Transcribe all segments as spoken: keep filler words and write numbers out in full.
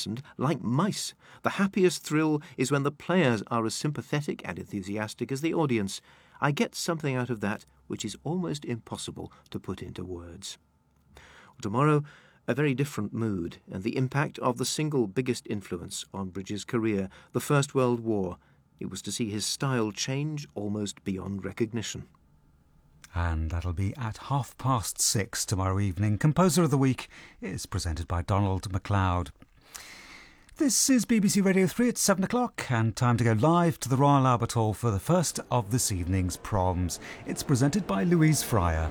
listened like mice. The happiest thrill is when the players are as sympathetic and enthusiastic as the audience. I get something out of that which is almost impossible to put into words. Tomorrow, a very different mood, and the impact of the single biggest influence on Bridges' career, the First World War. It was to see his style change almost beyond recognition. And that'll be at half past six tomorrow evening. Composer of the Week is presented by Donald MacLeod. This is B B C Radio three at seven o'clock, and time to go live to the Royal Albert Hall for the first of this evening's proms. It's presented by Louise Fryer.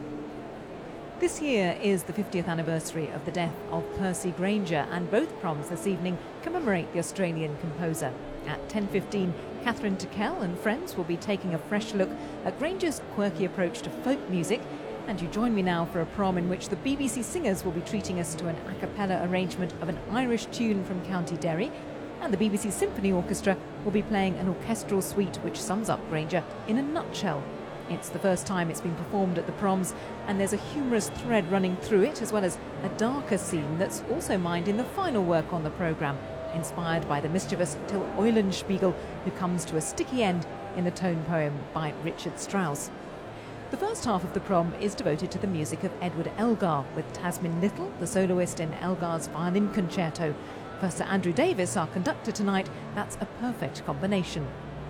This year is the fiftieth anniversary of the death of Percy Grainger, and both proms this evening commemorate the Australian composer. At ten fifteen, Catherine Tickell and friends will be taking a fresh look at Grainger's quirky approach to folk music. And you join me now for a prom in which the B B C Singers will be treating us to an a cappella arrangement of an Irish tune from County Derry, and the B B C Symphony Orchestra will be playing an orchestral suite which sums up Grainger in a nutshell. It's the first time it's been performed at the proms, and there's a humorous thread running through it, as well as a darker scene that's also mined in the final work on the programme, inspired by the mischievous Till Eulenspiegel, who comes to a sticky end in the tone poem by Richard Strauss. The first half of the prom is devoted to the music of Edward Elgar, with Tasmin Little, the soloist in Elgar's violin concerto. For Sir Andrew Davis, our conductor tonight, that's a perfect combination.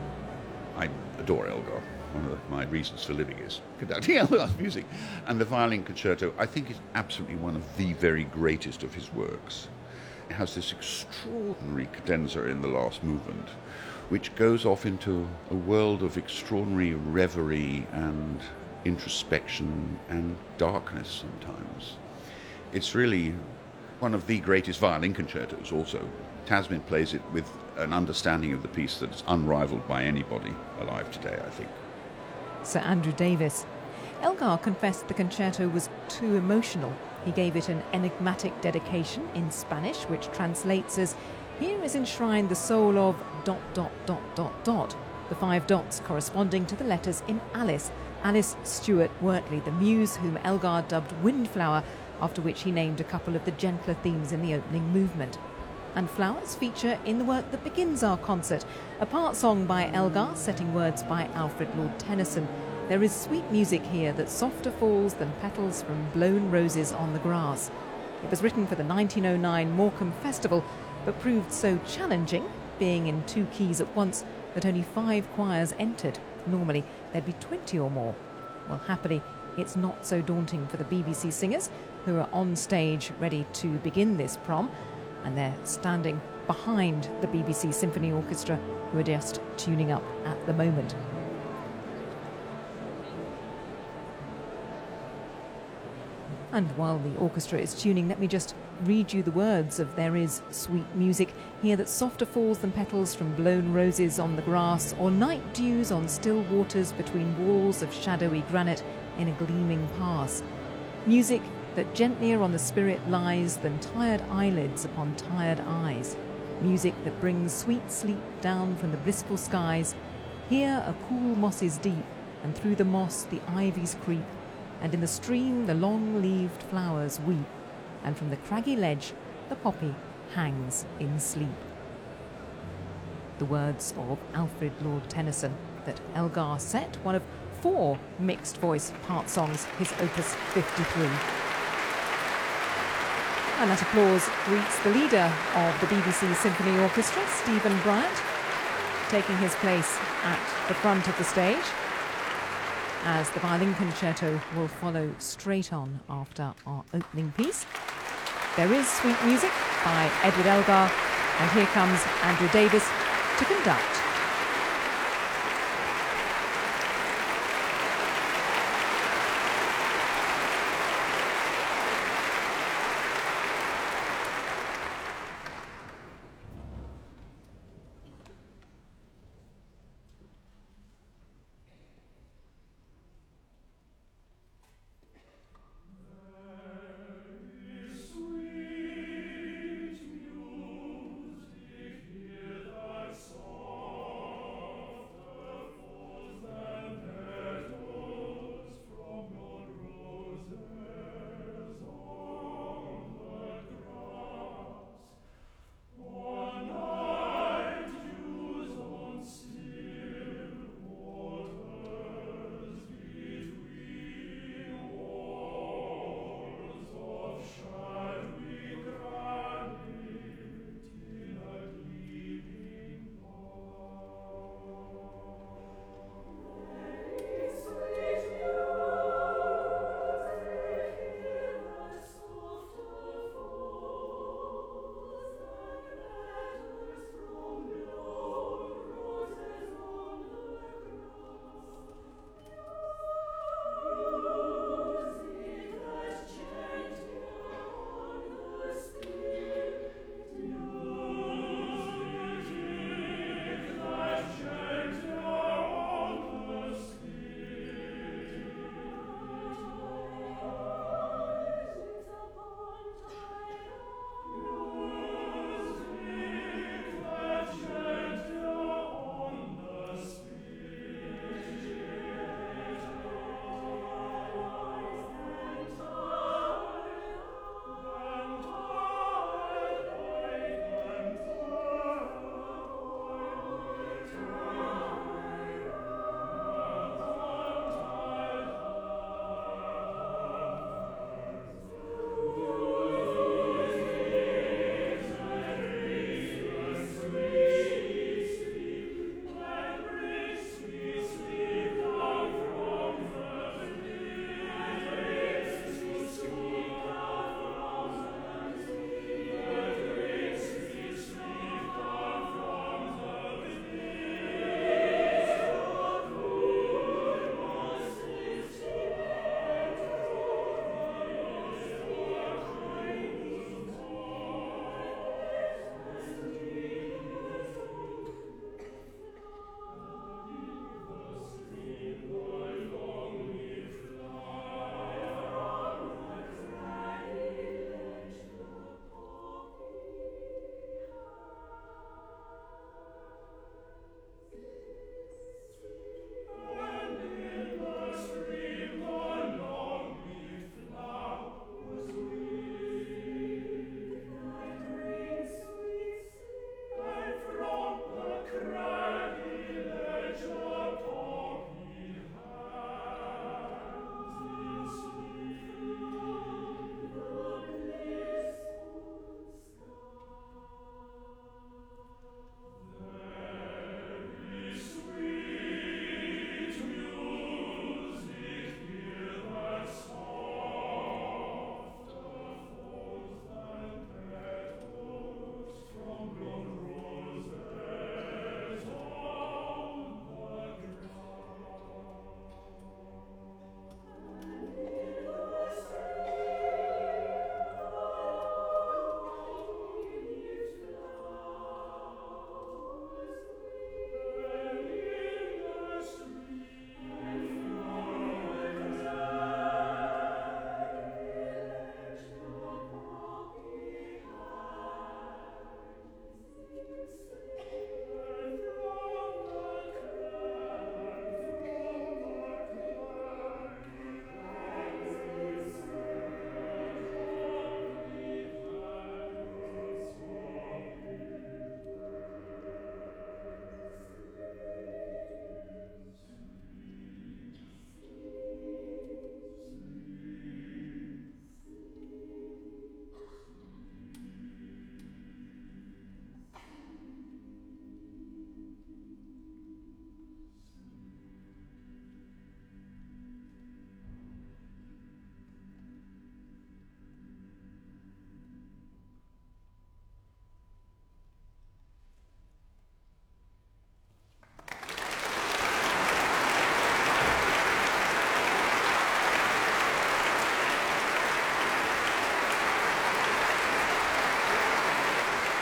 I adore Elgar. One of my reasons for living is conducting Elgar's music. And the violin concerto, I think, is absolutely one of the very greatest of his works. It has this extraordinary cadenza in the last movement, which goes off into a world of extraordinary reverie and introspection and darkness sometimes. It's really one of the greatest violin concertos also. Tasmin plays it with an understanding of the piece that is unrivaled by anybody alive today, I think. Sir Andrew Davis. Elgar confessed the concerto was too emotional. He gave it an enigmatic dedication in Spanish, which translates as, "Here is enshrined the soul of dot dot dot dot dot," the five dots corresponding to the letters in Alice, Alice Stewart Wortley, the muse whom Elgar dubbed Windflower, after which he named a couple of the gentler themes in the opening movement. And flowers feature in the work that begins our concert, a part song by Elgar, setting words by Alfred Lord Tennyson. There is sweet music here that softer falls than petals from blown roses on the grass. It was written for the nineteen oh nine Morecambe Festival, but proved so challenging, being in two keys at once, that only five choirs entered. Normally, there'd be twenty or more. Well, happily, it's not so daunting for the B B C Singers, who are on stage ready to begin this prom, and they're standing behind the B B C Symphony Orchestra, who are just tuning up at the moment. And while the orchestra is tuning, let me just read you the words of "There is sweet music here that softer falls than petals from blown roses on the grass, or night dews on still waters between walls of shadowy granite in a gleaming pass. Music that gentlier on the spirit lies than tired eyelids upon tired eyes. Music that brings sweet sleep down from the blissful skies. Here a cool moss is deep, and through the moss the ivies creep, and in the stream the long-leaved flowers weep, and from the craggy ledge the poppy hangs in sleep." The words of Alfred Lord Tennyson, that Elgar set, one of four mixed-voice part songs, his Opus fifty-three. And that applause greets the leader of the B B C Symphony Orchestra, Stephen Bryant, taking his place at the front of the stage, as the violin concerto will follow straight on after our opening piece. There is sweet music by Edward Elgar, and here comes Andrew Davis to conduct. Sweet music, hear thy song.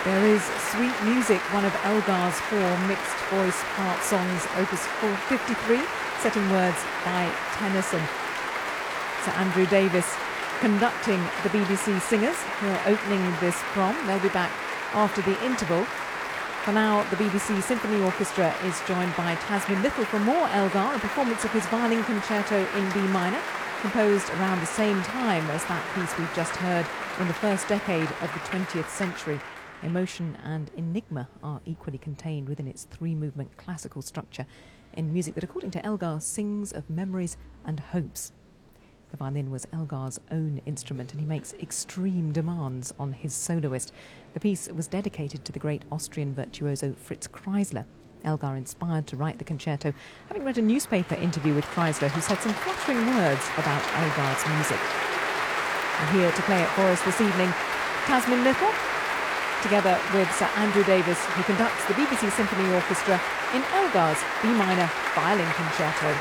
There is Sweet Music, one of Elgar's four mixed voice part songs, opus four fifty-three, set in words by Tennyson. Sir Andrew Davis conducting the B B C Singers, who are opening this prom. They'll be back after the interval. For now, the B B C Symphony Orchestra is joined by Tasmin Little for more Elgar, a performance of his violin concerto in B minor, composed around the same time as that piece we've just heard in the first decade of the twentieth century. Emotion and enigma are equally contained within its three-movement classical structure in music that, according to Elgar, sings of memories and hopes. The violin was Elgar's own instrument, and he makes extreme demands on his soloist. The piece was dedicated to the great Austrian virtuoso Fritz Kreisler. Elgar inspired to write the concerto, having read a newspaper interview with Kreisler, who said some flattering words about Elgar's music. And here to play it for us this evening, Tasmin Little, together with Sir Andrew Davis, who conducts the B B C Symphony Orchestra in Elgar's B minor violin concerto.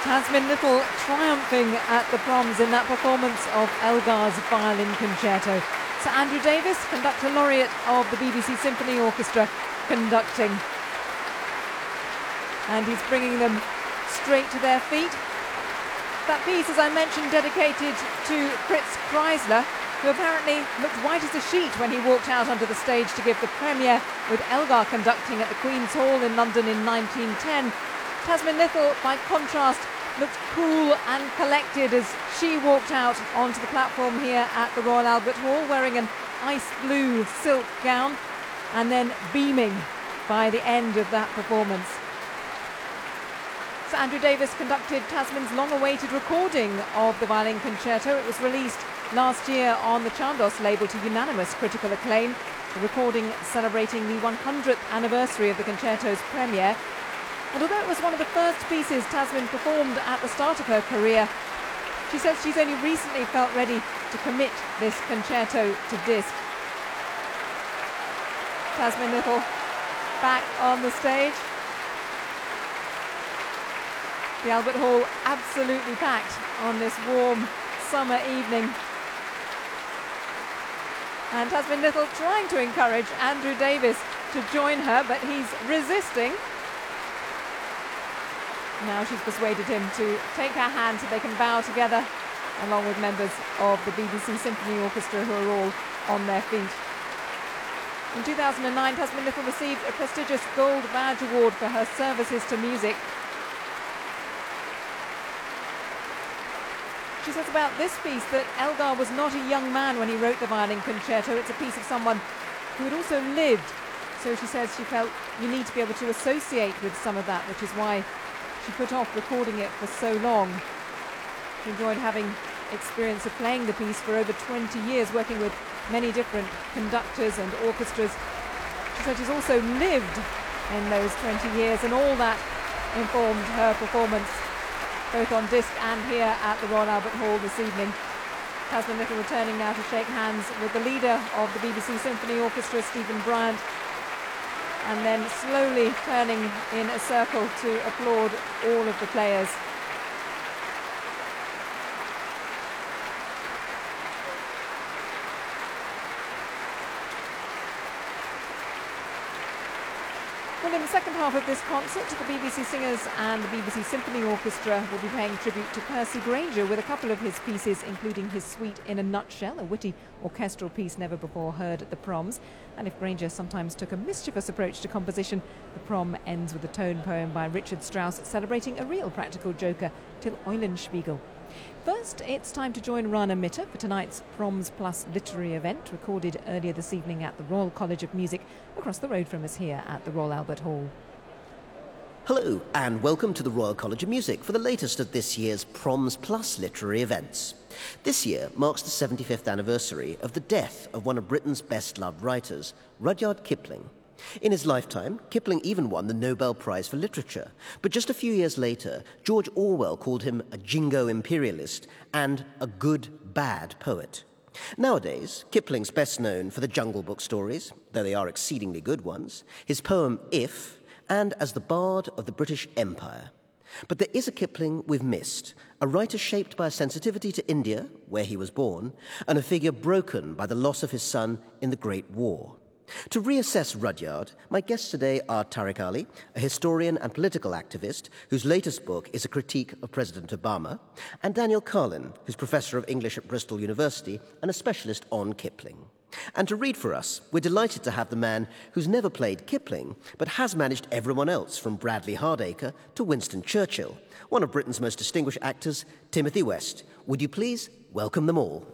Tasmin Little triumphing at the proms in that performance of Elgar's violin concerto. Sir Andrew Davis, conductor laureate of the B B C Symphony Orchestra, conducting. And he's bringing them straight to their feet. That piece, as I mentioned, dedicated to Fritz Kreisler, who apparently looked white as a sheet when he walked out onto the stage to give the premiere, with Elgar conducting at the Queen's Hall in London in nineteen ten. Tasmin Little, by contrast, looked cool and collected as she walked out onto the platform here at the Royal Albert Hall, wearing an ice blue silk gown and then beaming by the end of that performance. Sir Andrew Davis conducted Tasmin's long-awaited recording of the violin concerto. It was released last year on the Chandos label to unanimous critical acclaim, the recording celebrating the one hundredth anniversary of the concerto's premiere. And although it was one of the first pieces Tasmin performed at the start of her career, she says she's only recently felt ready to commit this concerto to disc. Tasmin Little back on the stage. The Albert Hall absolutely packed on this warm summer evening. And Tasmin Little trying to encourage Andrew Davis to join her, but he's resisting. Now she's persuaded him to take her hand so they can bow together, along with members of the B B C Symphony Orchestra who are all on their feet. In two thousand nine, Tasmin Little received a prestigious Gold Badge Award for her services to music. She says about this piece that Elgar was not a young man when he wrote the violin concerto. It's a piece of someone who had also lived. So she says she felt you need to be able to associate with some of that, which is why she put off recording it for so long. She enjoyed having experience of playing the piece for over twenty years, working with many different conductors and orchestras. She said she's also lived in those twenty years, and all that informed her performance, both on disc and here at the Royal Albert Hall this evening. Tasmin Little returning now to shake hands with the leader of the B B C Symphony Orchestra, Stephen Bryant, and then slowly turning in a circle to applaud all of the players. Well, in the second half of this concert, the B B C Singers and the B B C Symphony Orchestra will be paying tribute to Percy Grainger with a couple of his pieces, including his Suite in a Nutshell, a witty orchestral piece never before heard at the proms. And if Grainger sometimes took a mischievous approach to composition, the prom ends with a tone poem by Richard Strauss celebrating a real practical joker, Till Eulenspiegel. First, it's time to join Rana Mitter for tonight's Proms Plus literary event, recorded earlier this evening at the Royal College of Music, across the road from us here at the Royal Albert Hall. Hello, and welcome to the Royal College of Music for the latest of this year's Proms Plus literary events. This year marks the seventy-fifth anniversary of the death of one of Britain's best-loved writers, Rudyard Kipling. In his lifetime, Kipling even won the Nobel Prize for Literature, but just a few years later, George Orwell called him a jingo imperialist and a good, bad poet. Nowadays, Kipling's best known for the Jungle Book stories, though they are exceedingly good ones, his poem If, and as the bard of the British Empire. But there is a Kipling we've missed, a writer shaped by a sensitivity to India, where he was born, and a figure broken by the loss of his son in the Great War. To reassess Rudyard, my guests today are Tariq Ali, a historian and political activist whose latest book is a critique of President Obama, and Daniel Carlin, who's professor of English at Bristol University and a specialist on Kipling. And to read for us, we're delighted to have the man who's never played Kipling, but has managed everyone else from Bradley Hardacre to Winston Churchill, one of Britain's most distinguished actors, Timothy West. Would you please welcome them all?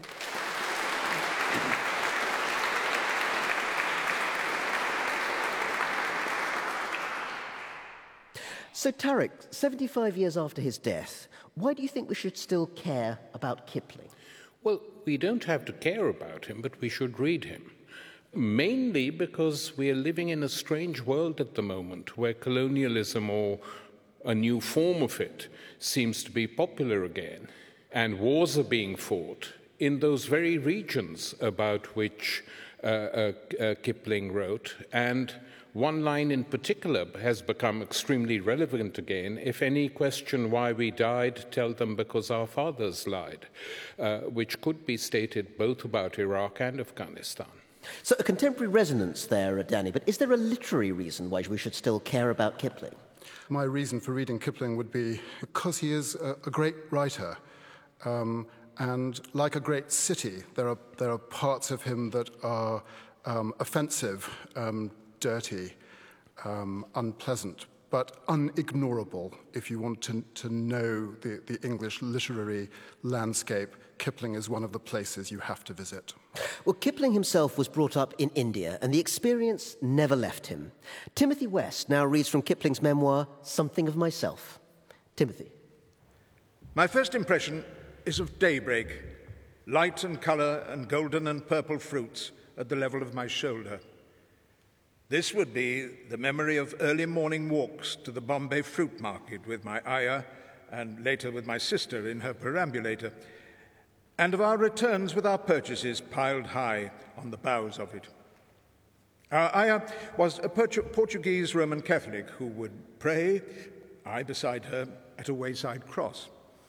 So, Tariq, seventy-five years after his death, why do you think we should still care about Kipling? Well, we don't have to care about him, but we should read him. Mainly because we are living in a strange world at the moment where colonialism, or a new form of it, seems to be popular again. And wars are being fought in those very regions about which uh, uh, uh, Kipling wrote. And one line in particular has become extremely relevant again. If any question why we died, tell them because our fathers lied, uh, which could be stated both about Iraq and Afghanistan. So a contemporary resonance there, Danny, but is there a literary reason why we should still care about Kipling? My reason for reading Kipling would be because he is a, a great writer. Um, and like a great city, there are, there are parts of him that are um, offensive, um, dirty, um, unpleasant, but unignorable if you want to, to know the, the English literary landscape. Kipling is one of the places you have to visit. Well, Kipling himself was brought up in India, and the experience never left him. Timothy West now reads from Kipling's memoir, Something of Myself. Timothy. My first impression is of daybreak, light and colour and golden and purple fruits at the level of my shoulder. This would be the memory of early morning walks to the Bombay fruit market with my ayah and later with my sister in her perambulator, and of our returns with our purchases piled high on the boughs of it. Our ayah was a Portuguese Roman Catholic who would pray, I beside her, at a wayside cross.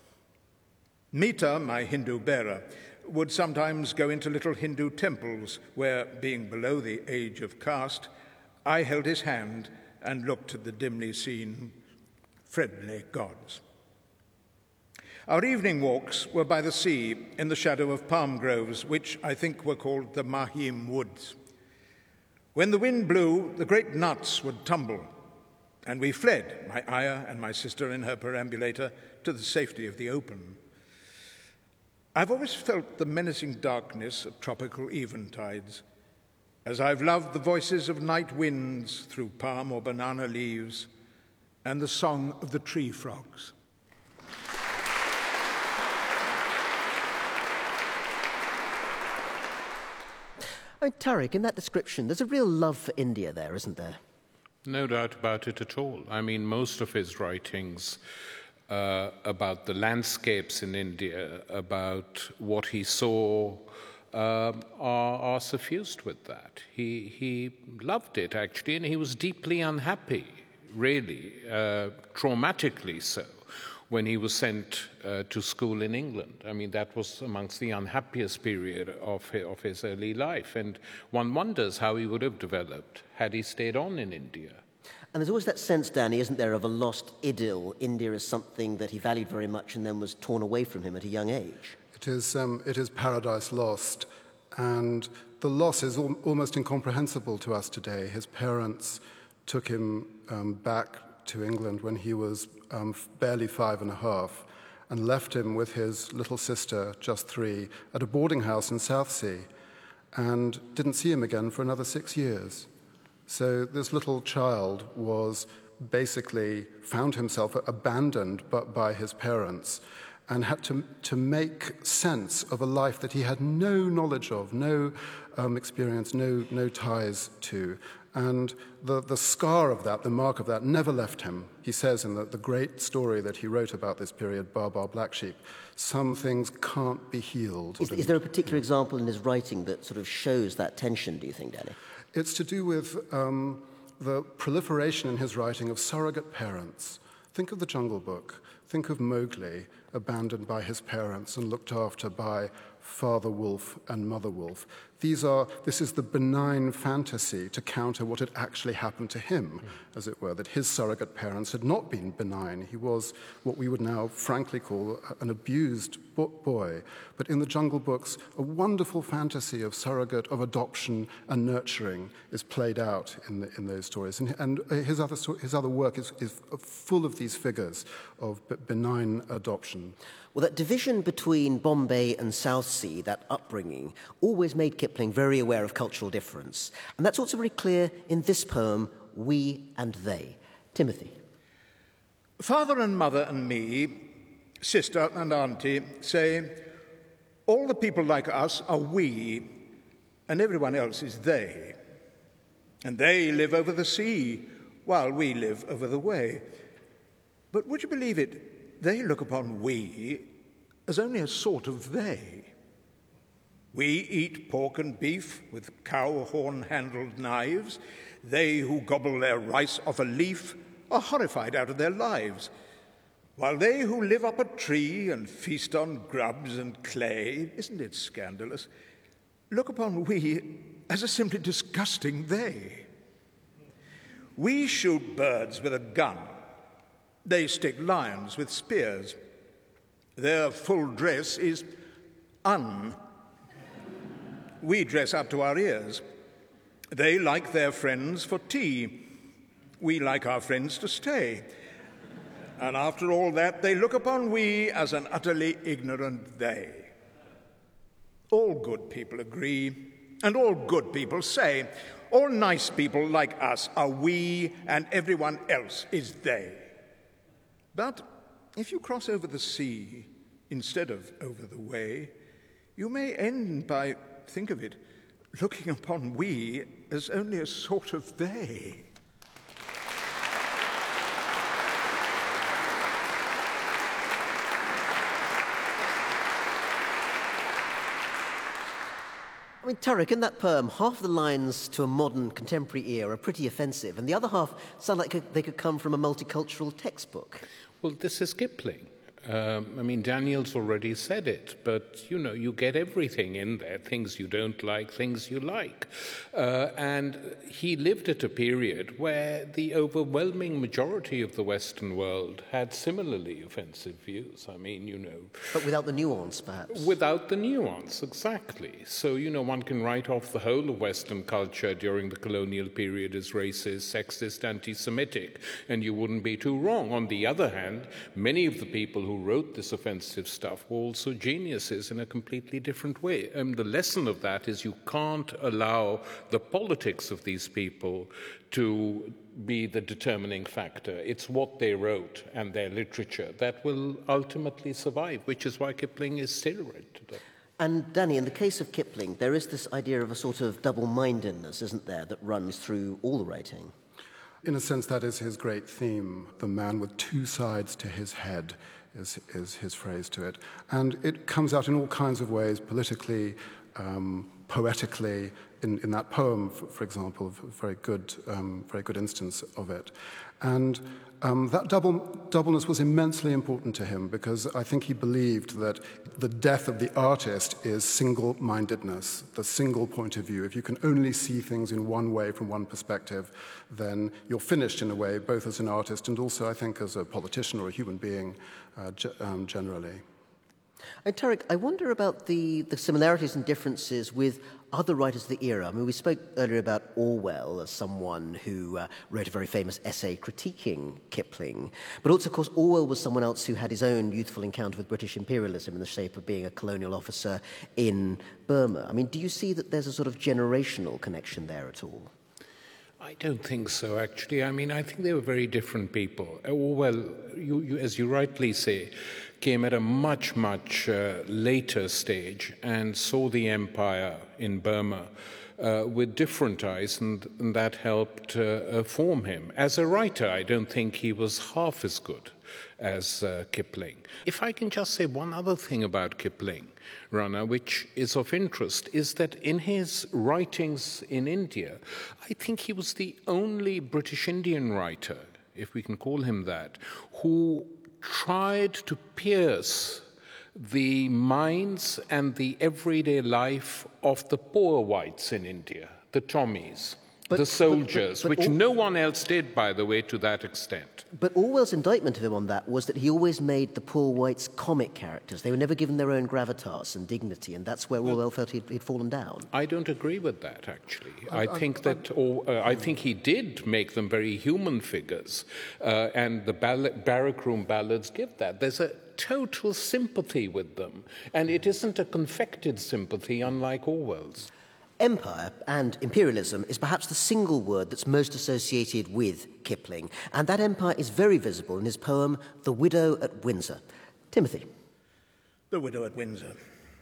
Mita, my Hindu bearer, would sometimes go into little Hindu temples where, being below the age of caste, I held his hand and looked at the dimly seen, friendly gods. Our evening walks were by the sea in the shadow of palm groves, which I think were called the Mahim Woods. When the wind blew, the great nuts would tumble, and we fled, my ayah and my sister in her perambulator, to the safety of the open. I've always felt the menacing darkness of tropical eventides, as I've loved the voices of night winds through palm or banana leaves and the song of the tree frogs. Oh, Tariq, in that description, there's a real love for India there, isn't there? No doubt about it at all. I mean, most of his writings uh, about the landscapes in India, about what he saw, Um, are, are suffused with that. He, he loved it, actually, and he was deeply unhappy, really, uh, traumatically so, when he was sent uh, to school in England. I mean, that was amongst the unhappiest period of his, of his early life, and one wonders how he would have developed had he stayed on in India. And there's always that sense, Danny, isn't there, of a lost idyll. India is something that he valued very much and then was torn away from him at a young age. It is, um, it is paradise lost, and the loss is al- almost incomprehensible to us today. His parents took him um, back to England when he was um, f- barely five and a half and left him with his little sister, just three, at a boarding house in Southsea, and didn't see him again for another six years. So this little child was basically found himself abandoned but by his parents, and had to, to make sense of a life that he had no knowledge of, no um, experience, no, no ties to. And the, the scar of that, the mark of that, never left him. He says in the, the great story that he wrote about this period, Bar Bar Black Sheep, some things can't be healed. Is, is there a particular example in his writing that sort of shows that tension, do you think, Danny? It's to do with um, the proliferation in his writing of surrogate parents. Think of the Jungle Book. Think of Mowgli, abandoned by his parents and looked after by Father Wolf and Mother Wolf. These are, this is the benign fantasy to counter what had actually happened to him, mm. as it were, that his surrogate parents had not been benign. He was what we would now frankly call an abused bo- boy. But in the Jungle Books, a wonderful fantasy of surrogate, of adoption and nurturing is played out in, the, in those stories. And, and his, other, his other work is, is full of these figures of benign adoption. Well, that division between Bombay and Southsea, that upbringing, always made Kipling very aware of cultural difference. And that's also very clear in this poem, We and They. Timothy. Father and mother and me, sister and auntie, say, all the people like us are we, and everyone else is they. And they live over the sea, while we live over the way. But would you believe it? They look upon we as only a sort of they. We eat pork and beef with cow horn-handled knives. They who gobble their rice off a leaf are horrified out of their lives, while they who live up a tree and feast on grubs and clay, isn't it scandalous, look upon we as a simply disgusting they. We shoot birds with a gun. They stick lions with spears. Their full dress is un. We dress up to our ears. They like their friends for tea. We like our friends to stay. And after all that, they look upon we as an utterly ignorant they. All good people agree, and all good people say, all nice people like us are we, and everyone else is they. But if you cross over the sea instead of over the way, you may end by, think of it, looking upon we as only a sort of they. I mean, Tariq, in that poem, half the lines to a modern contemporary ear are pretty offensive, and the other half sound like they could come from a multicultural textbook. Well, this is Kipling. Um, I mean, Daniel's already said it, but, you know, you get everything in there, things you don't like, things you like. Uh, and he lived at a period where the overwhelming majority of the Western world had similarly offensive views. I mean, you know... But without the nuance, perhaps. Without the nuance, exactly. So, you know, one can write off the whole of Western culture during the colonial period as racist, sexist, anti-Semitic, and you wouldn't be too wrong. On the other hand, many of the people who who wrote this offensive stuff were also geniuses in a completely different way. And the lesson of that is you can't allow the politics of these people to be the determining factor. It's what they wrote and their literature that will ultimately survive, which is why Kipling is still read today. And Danny, in the case of Kipling, there is this idea of a sort of double-mindedness, isn't there, that runs through all the writing? In a sense, that is his great theme, the man with two sides to his head. Is, is his phrase to it. And it comes out in all kinds of ways, politically, um, poetically. In, in that poem, for, for example, a very good, um, very good instance of it. And um, that double, doubleness was immensely important to him because I think he believed that the death of the artist is single-mindedness, the single point of view. If you can only see things in one way from one perspective, then you're finished in a way, both as an artist and also, I think, as a politician or a human being uh, ge- um, generally. And Tariq, I wonder about the, the similarities and differences with other writers of the era. I mean, we spoke earlier about Orwell as someone who uh, wrote a very famous essay critiquing Kipling. But also, of course, Orwell was someone else who had his own youthful encounter with British imperialism in the shape of being a colonial officer in Burma. I mean, do you see that there's a sort of generational connection there at all? I don't think so, actually. I mean, I think they were very different people. Orwell, you, you, as you rightly say, came at a much, much uh, later stage and saw the empire in Burma uh, with different eyes, and, and that helped uh, uh, form him. As a writer, I don't think he was half as good as uh, Kipling. If I can just say one other thing about Kipling, Rana, which is of interest, is that in his writings in India, I think he was the only British Indian writer, if we can call him that, who tried to pierce the minds and the everyday life of the poor whites in India, the Tommies, but, the soldiers, but, but, but, which all, no one else did, by the way, to that extent. But Orwell's indictment of him on that was that he always made the poor whites comic characters. They were never given their own gravitas and dignity, and that's where well, Orwell felt he'd, he'd fallen down. I don't agree with that, actually. I, I think I, that, or, uh, I think he did make them very human figures, uh, and the ballad, Barrack Room ballads give that. There's a total sympathy with them, and it isn't a confected sympathy, unlike Orwell's. Empire and imperialism is perhaps the single word that's most associated with Kipling, and that empire is very visible in his poem The Widow at Windsor. Timothy. The Widow at Windsor.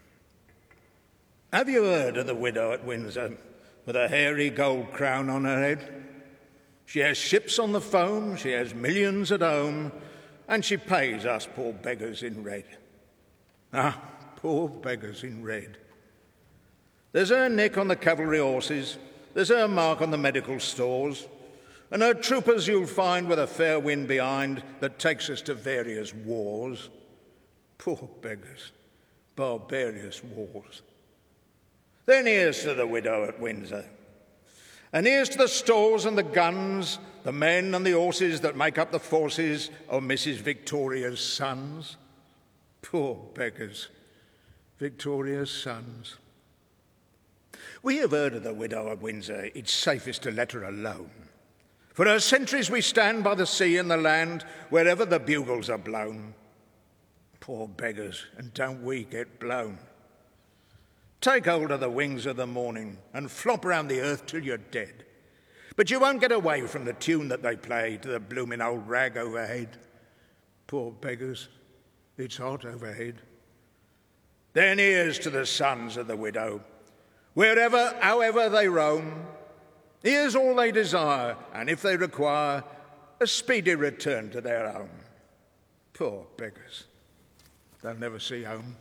Have you heard of the widow at Windsor, with a hairy gold crown on her head? She has ships on the foam, she has millions at home, and she pays us poor beggars in red. Ah, poor beggars in red. There's her nick on the cavalry horses, there's her mark on the medical stores, and her troopers you'll find with a fair wind behind that takes us to various wars. Poor beggars, barbarous wars. Then here's to the widow at Windsor. And here's to the stores and the guns, the men and the horses that make up the forces of Missus Victoria's sons. Poor beggars, Victoria's sons. We have heard of the widow at Windsor. It's safest to let her alone. For her centuries we stand by the sea and the land, wherever the bugles are blown. Poor beggars, and don't we get blown. Take hold of the wings of the morning and flop round the earth till you're dead. But you won't get away from the tune that they play to the blooming old rag overhead. Poor beggars, it's hot overhead. Then here's to the sons of the widow. Wherever, however they roam, here's all they desire, and if they require, a speedy return to their home. Poor beggars, they'll never see home.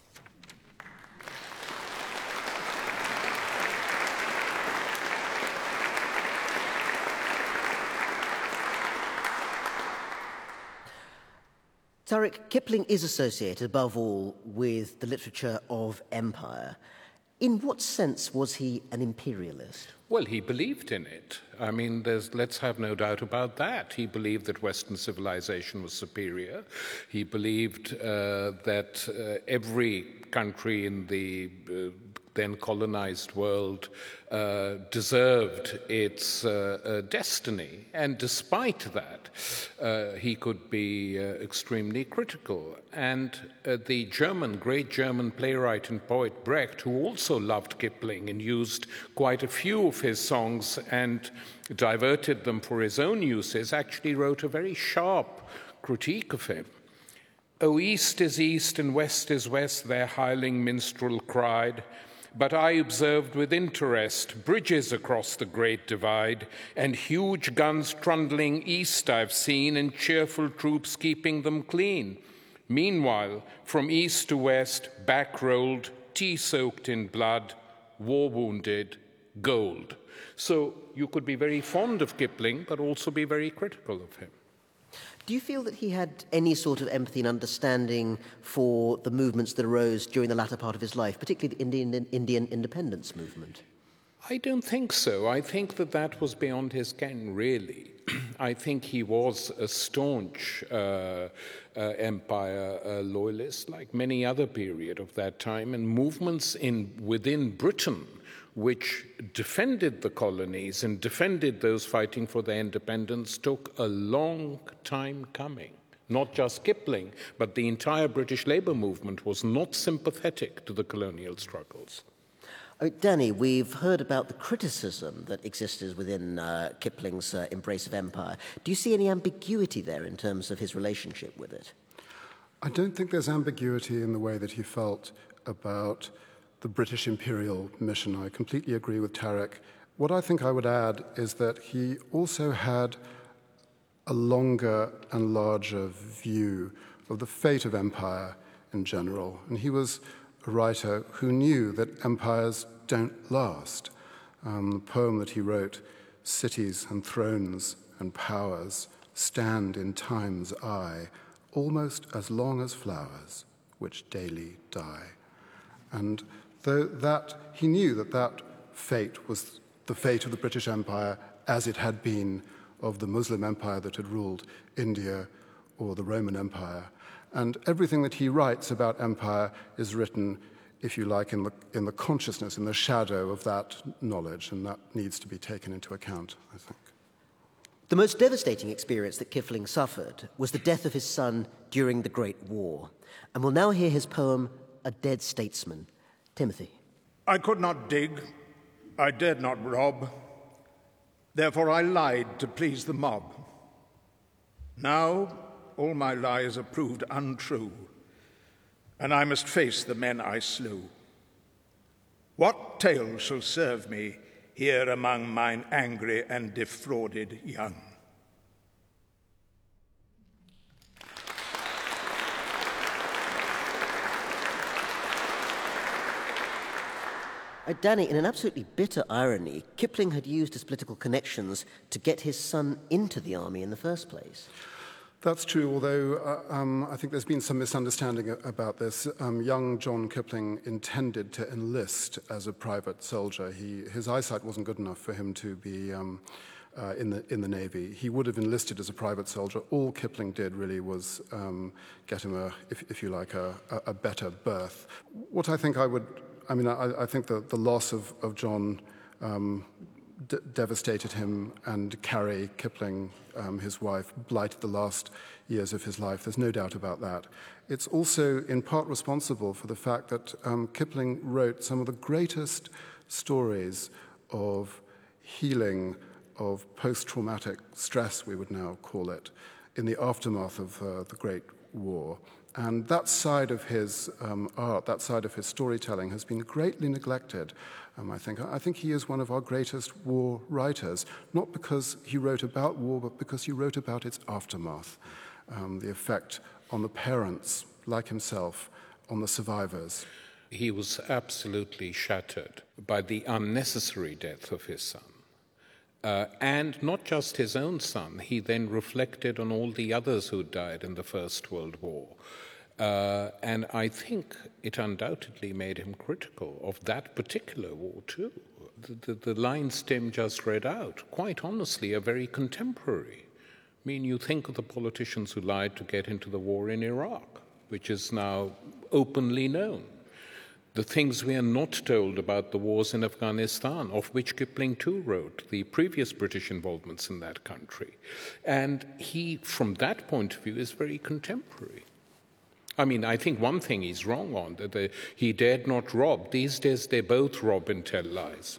Tariq, Kipling is associated above all with the literature of empire. In what sense was he an imperialist? Well, he believed in it. I mean, there's, let's have no doubt about that. He believed that Western civilization was superior. He believed uh, that uh, every country in the uh, then colonized world uh, deserved its uh, uh, destiny. And despite that, uh, he could be uh, extremely critical. And uh, the German, great German playwright and poet Brecht, who also loved Kipling and used quite a few of his songs and diverted them for his own uses, actually wrote a very sharp critique of him. "O east is east and west is west," their hireling minstrel cried. "But I observed with interest bridges across the great divide, and huge guns trundling east I've seen, and cheerful troops keeping them clean. Meanwhile, from east to west, back rolled, tea-soaked in blood, war-wounded, gold." So you could be very fond of Kipling, but also be very critical of him. Do you feel that he had any sort of empathy and understanding for the movements that arose during the latter part of his life, particularly the Indian, Indian independence movement? I don't think so. I think that that was beyond his ken, really. I think he was a staunch uh, uh, empire uh, loyalist, like many other period of that time, and movements in within Britain which defended the colonies and defended those fighting for their independence took a long time coming. Not just Kipling, but the entire British labour movement was not sympathetic to the colonial struggles. I mean, Danny, we've heard about the criticism that existed within uh, Kipling's uh, embrace of empire. Do you see any ambiguity there in terms of his relationship with it? I don't think there's ambiguity in the way that he felt about the British imperial mission. I completely agree with Tariq. What I think I would add is that he also had a longer and larger view of the fate of empire in general. And he was a writer who knew that empires don't last. Um, the poem that he wrote, "Cities and thrones and powers stand in time's eye, almost as long as flowers, which daily die." And though that he knew that that fate was the fate of the British Empire as it had been of the Muslim empire that had ruled India or the Roman Empire. And everything that he writes about empire is written, if you like, in the, in the consciousness, in the shadow of that knowledge, and that needs to be taken into account, I think. The most devastating experience that Kipling suffered was the death of his son during the Great War. And we'll now hear his poem, A Dead Statesman. Timothy. I could not dig, I dared not rob, therefore I lied to please the mob. Now all my lies are proved untrue, and I must face the men I slew. What tale shall serve me here among mine angry and defrauded young? Uh, Danny, in an absolutely bitter irony, Kipling had used his political connections to get his son into the army in the first place. That's true, although uh, um, I think there's been some misunderstanding about this. Um, young John Kipling intended to enlist as a private soldier. He, his eyesight wasn't good enough for him to be um, uh, in, the, in the Navy. He would have enlisted as a private soldier. All Kipling did really was um, get him, a, if, if you like, a, a better berth. What I think I would, I mean, I, I think that the loss of, of John um, D- devastated him, and Carrie Kipling, um, his wife, blighted the last years of his life. There's no doubt about that. It's also in part responsible for the fact that um, Kipling wrote some of the greatest stories of healing, of post-traumatic stress, we would now call it, in the aftermath of uh, the Great War. And that side of his um, art, that side of his storytelling has been greatly neglected, um, I think. I think he is one of our greatest war writers, not because he wrote about war, but because he wrote about its aftermath, um, the effect on the parents, like himself, on the survivors. He was absolutely shattered by the unnecessary death of his son. Uh, and not just his own son, he then reflected on all the others who died in the First World War. Uh, and I think it undoubtedly made him critical of that particular war, too. The, the, the lines Tim just read out, quite honestly, are very contemporary. I mean, you think of the politicians who lied to get into the war in Iraq, which is now openly known. The things we are not told about the wars in Afghanistan, of which Kipling too wrote, the previous British involvements in that country. And he, from that point of view, is very contemporary. I mean, I think one thing he's wrong on, that the, he dared not rob. These days they both rob and tell lies.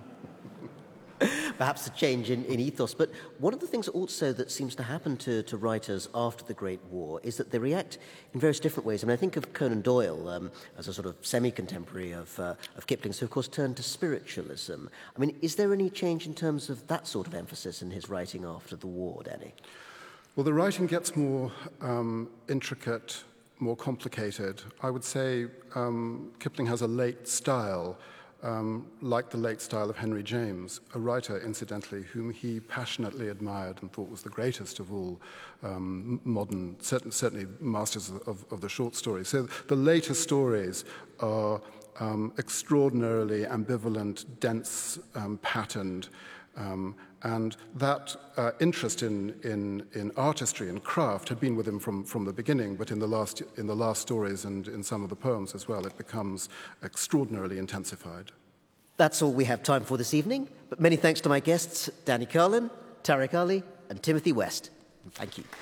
Perhaps a change in, in ethos. But one of the things also that seems to happen to, to writers after the Great War is that they react in various different ways. I mean, I think of Conan Doyle um, as a sort of semi-contemporary of, uh, of Kipling's, who, of course, turned to spiritualism. I mean, is there any change in terms of that sort of emphasis in his writing after the war, Danny? Well, the writing gets more um, intricate, more complicated. I would say um, Kipling has a late style, um, like the late style of Henry James, a writer, incidentally, whom he passionately admired and thought was the greatest of all um, modern, certain, certainly masters of, of the short story. So the later stories are um, extraordinarily ambivalent, dense, um, patterned, Um, and that uh, interest in, in, in artistry and craft had been with him from, from the beginning, but in the, last, in the last stories and in some of the poems as well, it becomes extraordinarily intensified. That's all we have time for this evening, but many thanks to my guests, Danny Carlin, Tariq Ali, and Timothy West. Thank you.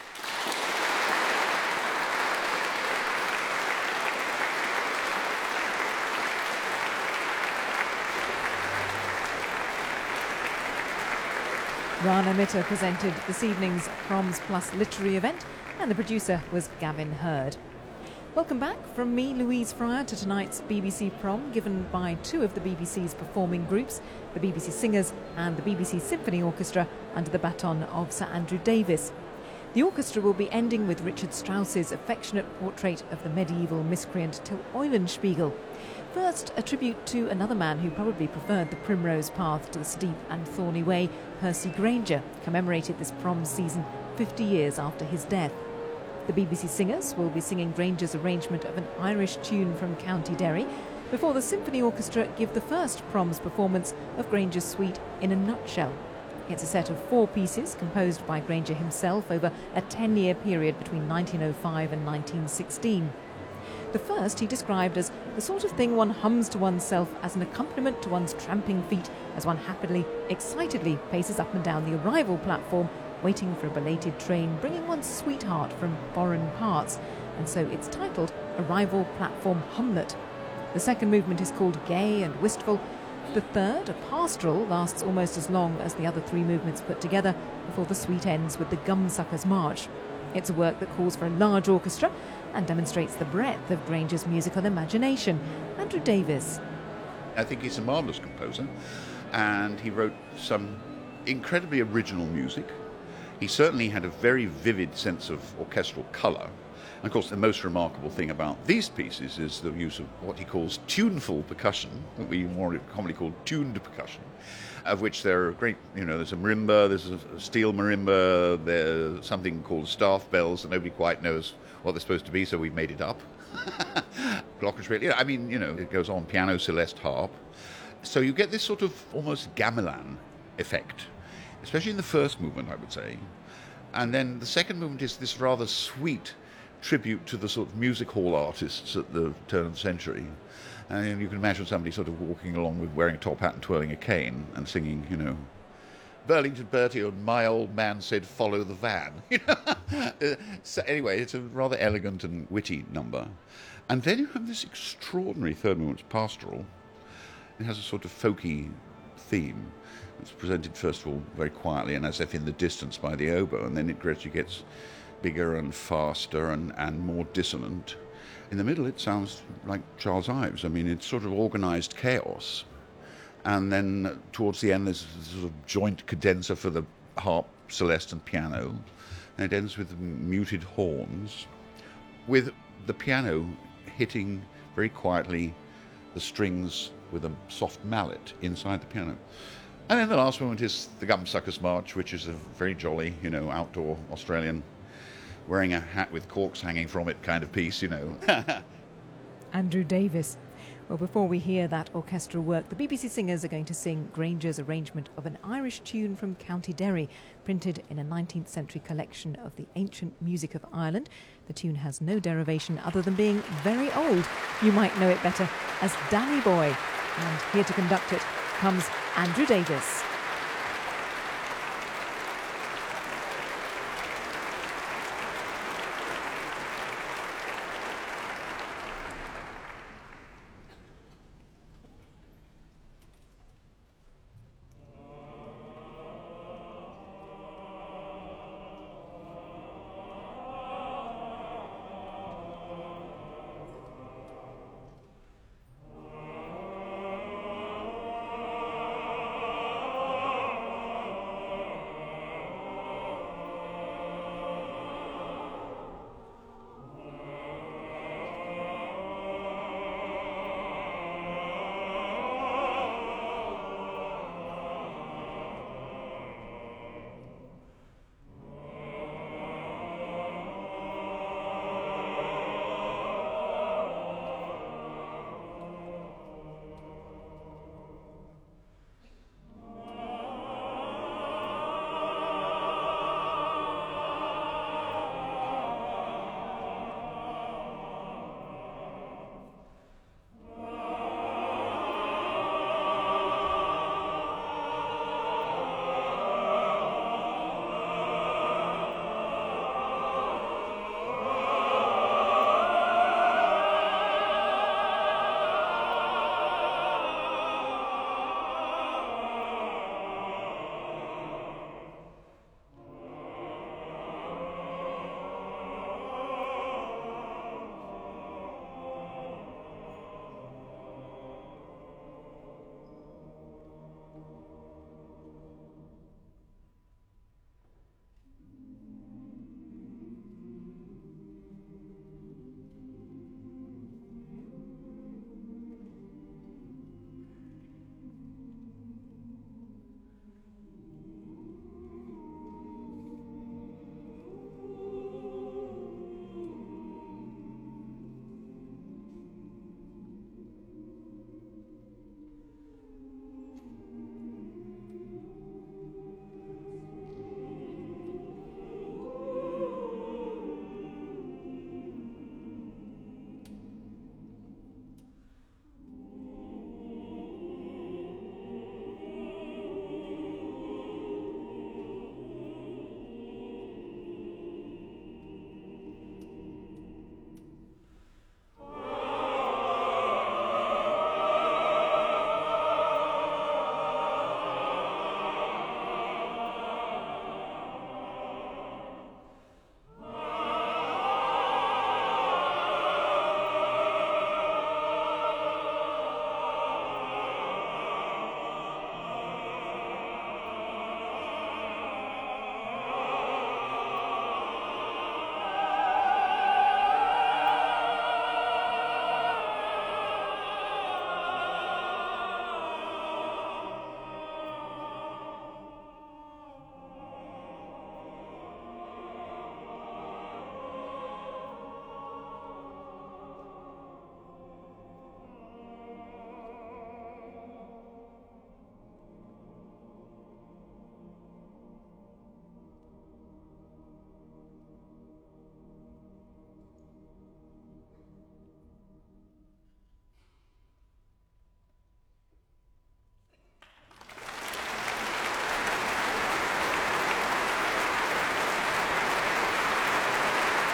Rana Mitter presented this evening's Proms Plus literary event, and the producer was Gavin Hurd. Welcome back from me, Louise Fryer, to tonight's B B C Prom, given by two of the B B C's performing groups, the B B C Singers and the B B C Symphony Orchestra, under the baton of Sir Andrew Davis. The orchestra will be ending with Richard Strauss's affectionate portrait of the medieval miscreant Till Eulenspiegel. First, a tribute to another man who probably preferred the primrose path to the steep and thorny way, Percy Grainger, commemorated this prom season fifty years after his death. The B B C Singers will be singing Grainger's arrangement of an Irish tune from County Derry, before the Symphony Orchestra give the first proms performance of Grainger's suite In a Nutshell. It's a set of four pieces composed by Grainger himself over a ten-year period between nineteen oh five and nineteen sixteen. The first he described as the sort of thing one hums to oneself as an accompaniment to one's tramping feet as one happily, excitedly paces up and down the arrival platform, waiting for a belated train bringing one's sweetheart from foreign parts, and so it's titled Arrival Platform Humlet. The second movement is called Gay and Wistful. The third, a pastoral, lasts almost as long as the other three movements put together, before the suite ends with the Gumsuckers March. It's a work that calls for a large orchestra and demonstrates the breadth of Grainger's musical imagination. Andrew Davis. I think he's a marvellous composer, and he wrote some incredibly original music. He certainly had a very vivid sense of orchestral colour, And of course, the most remarkable thing about these pieces is the use of what he calls tuneful percussion, that we more commonly call tuned percussion, of which there are great, you know, there's a marimba, there's a steel marimba, there's something called staff bells, and nobody quite knows what they're supposed to be, so we made it up. Glockenspiel, you know, I mean, you know, it goes on, piano, celeste, harp. So you get this sort of almost gamelan effect, especially in the first movement, I would say. And then the second movement is this rather sweet tribute to the sort of music hall artists at the turn of the century. And you can imagine somebody sort of walking along with wearing a top hat and twirling a cane and singing, you know, Burlington Bertie and my old man said, follow the van. You know? So anyway, it's a rather elegant and witty number. And then you have this extraordinary third movement, pastoral. It has a sort of folky theme. It's presented, first of all, very quietly and as if in the distance by the oboe, and then it gradually gets bigger and faster and, and more dissonant. In the middle, it sounds like Charles Ives. I mean, it's sort of organized chaos. And then towards the end, there's a sort of joint cadenza for the harp, celeste, and piano. And it ends with muted horns, with the piano hitting very quietly the strings with a soft mallet inside the piano. And then the last moment is the Gumsuckers March, which is a very jolly, you know, outdoor Australian, wearing a hat with corks hanging from it kind of piece, you know. Andrew Davis. Well, before we hear that orchestral work, the B B C Singers are going to sing Granger's arrangement of an Irish tune from County Derry, printed in a nineteenth century collection of the ancient music of Ireland. The tune has no derivation other than being very old. You might know it better as Danny Boy. And here to conduct it comes Andrew Davis.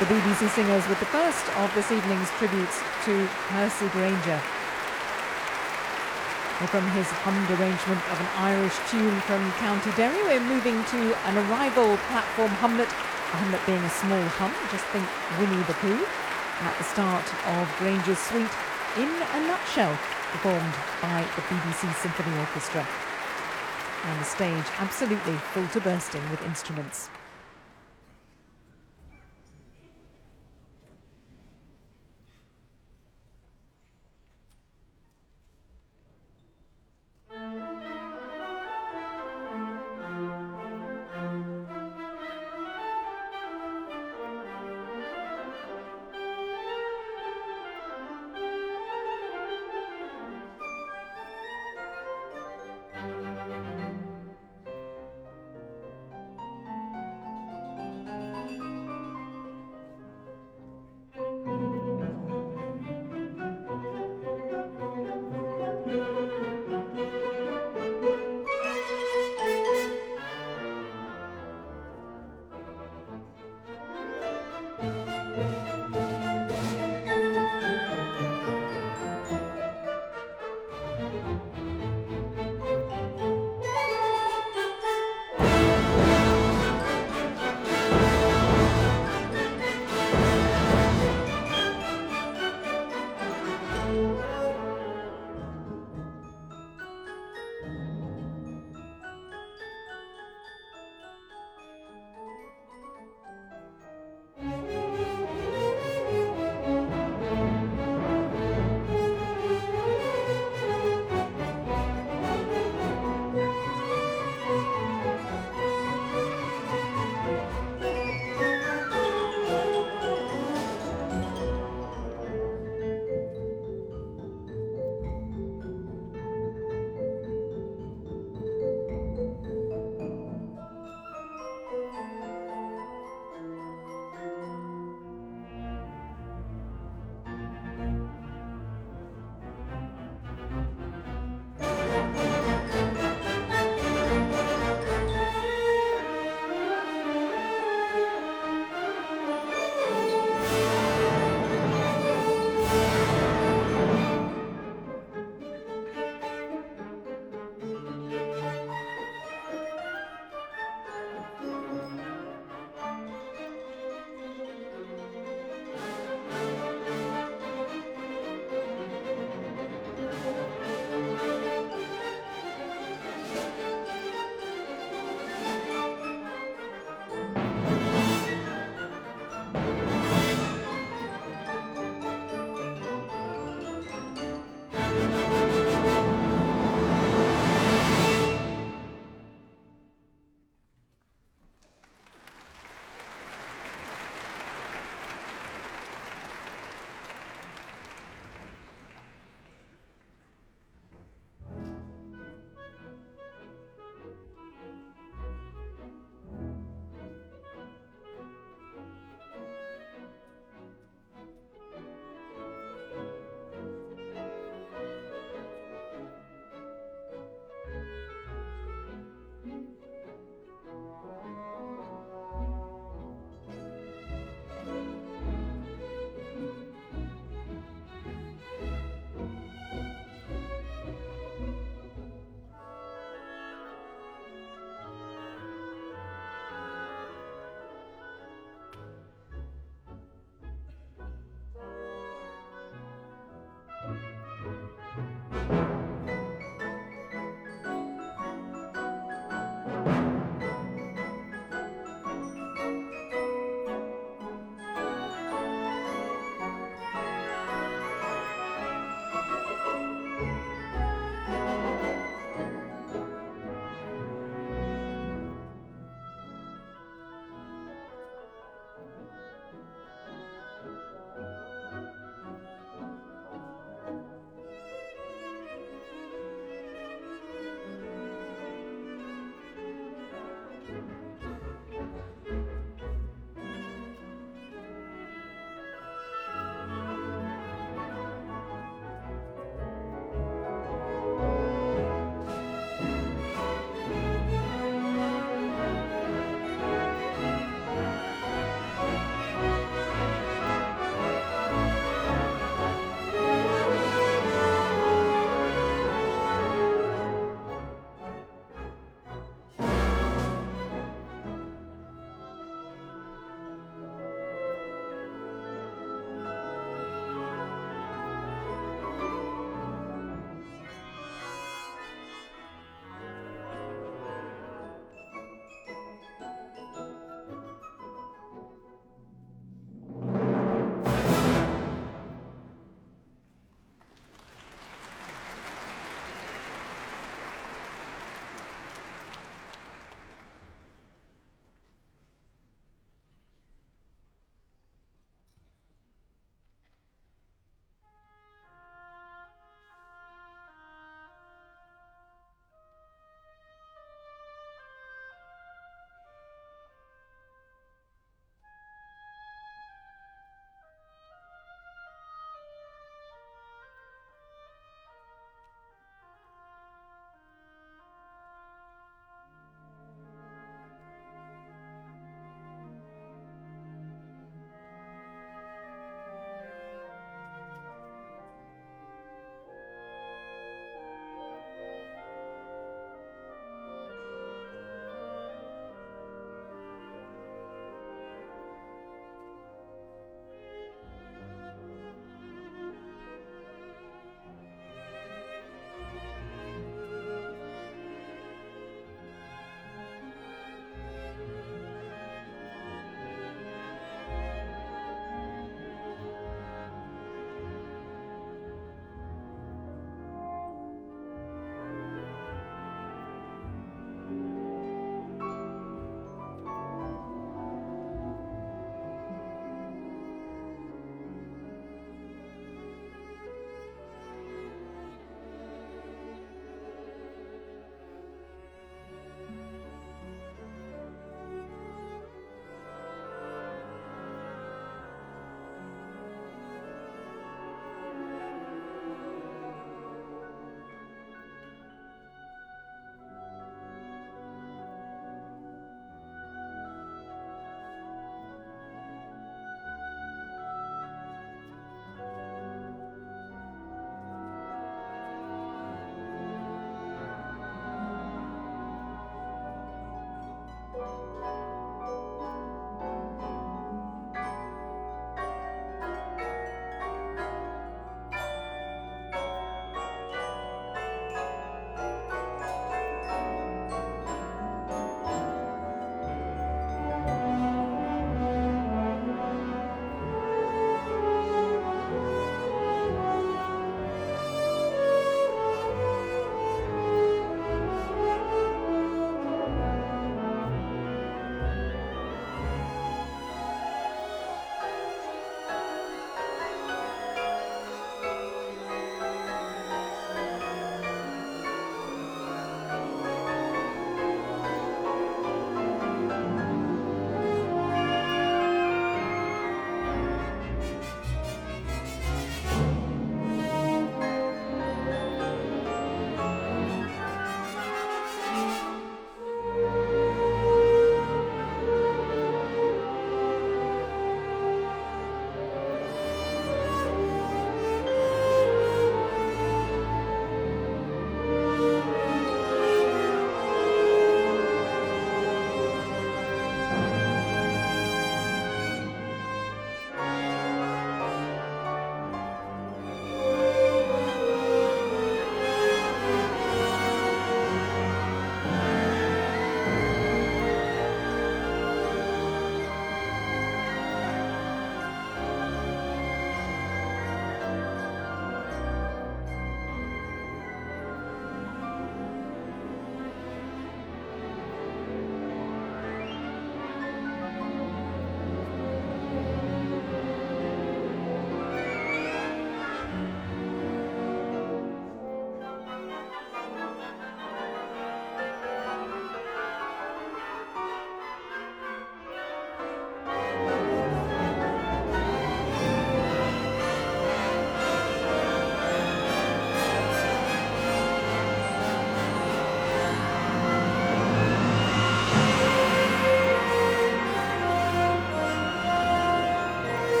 The B B C Singers with the first of this evening's tributes to Percy Grainger. Well, from his hummed arrangement of an Irish tune from County Derry, we're moving to an arrival platform Hamlet, a Hamlet being a small hum, just think Winnie the Pooh, at the start of Grainger's suite in a nutshell, performed by the B B C Symphony Orchestra. And the stage absolutely full to bursting with instruments.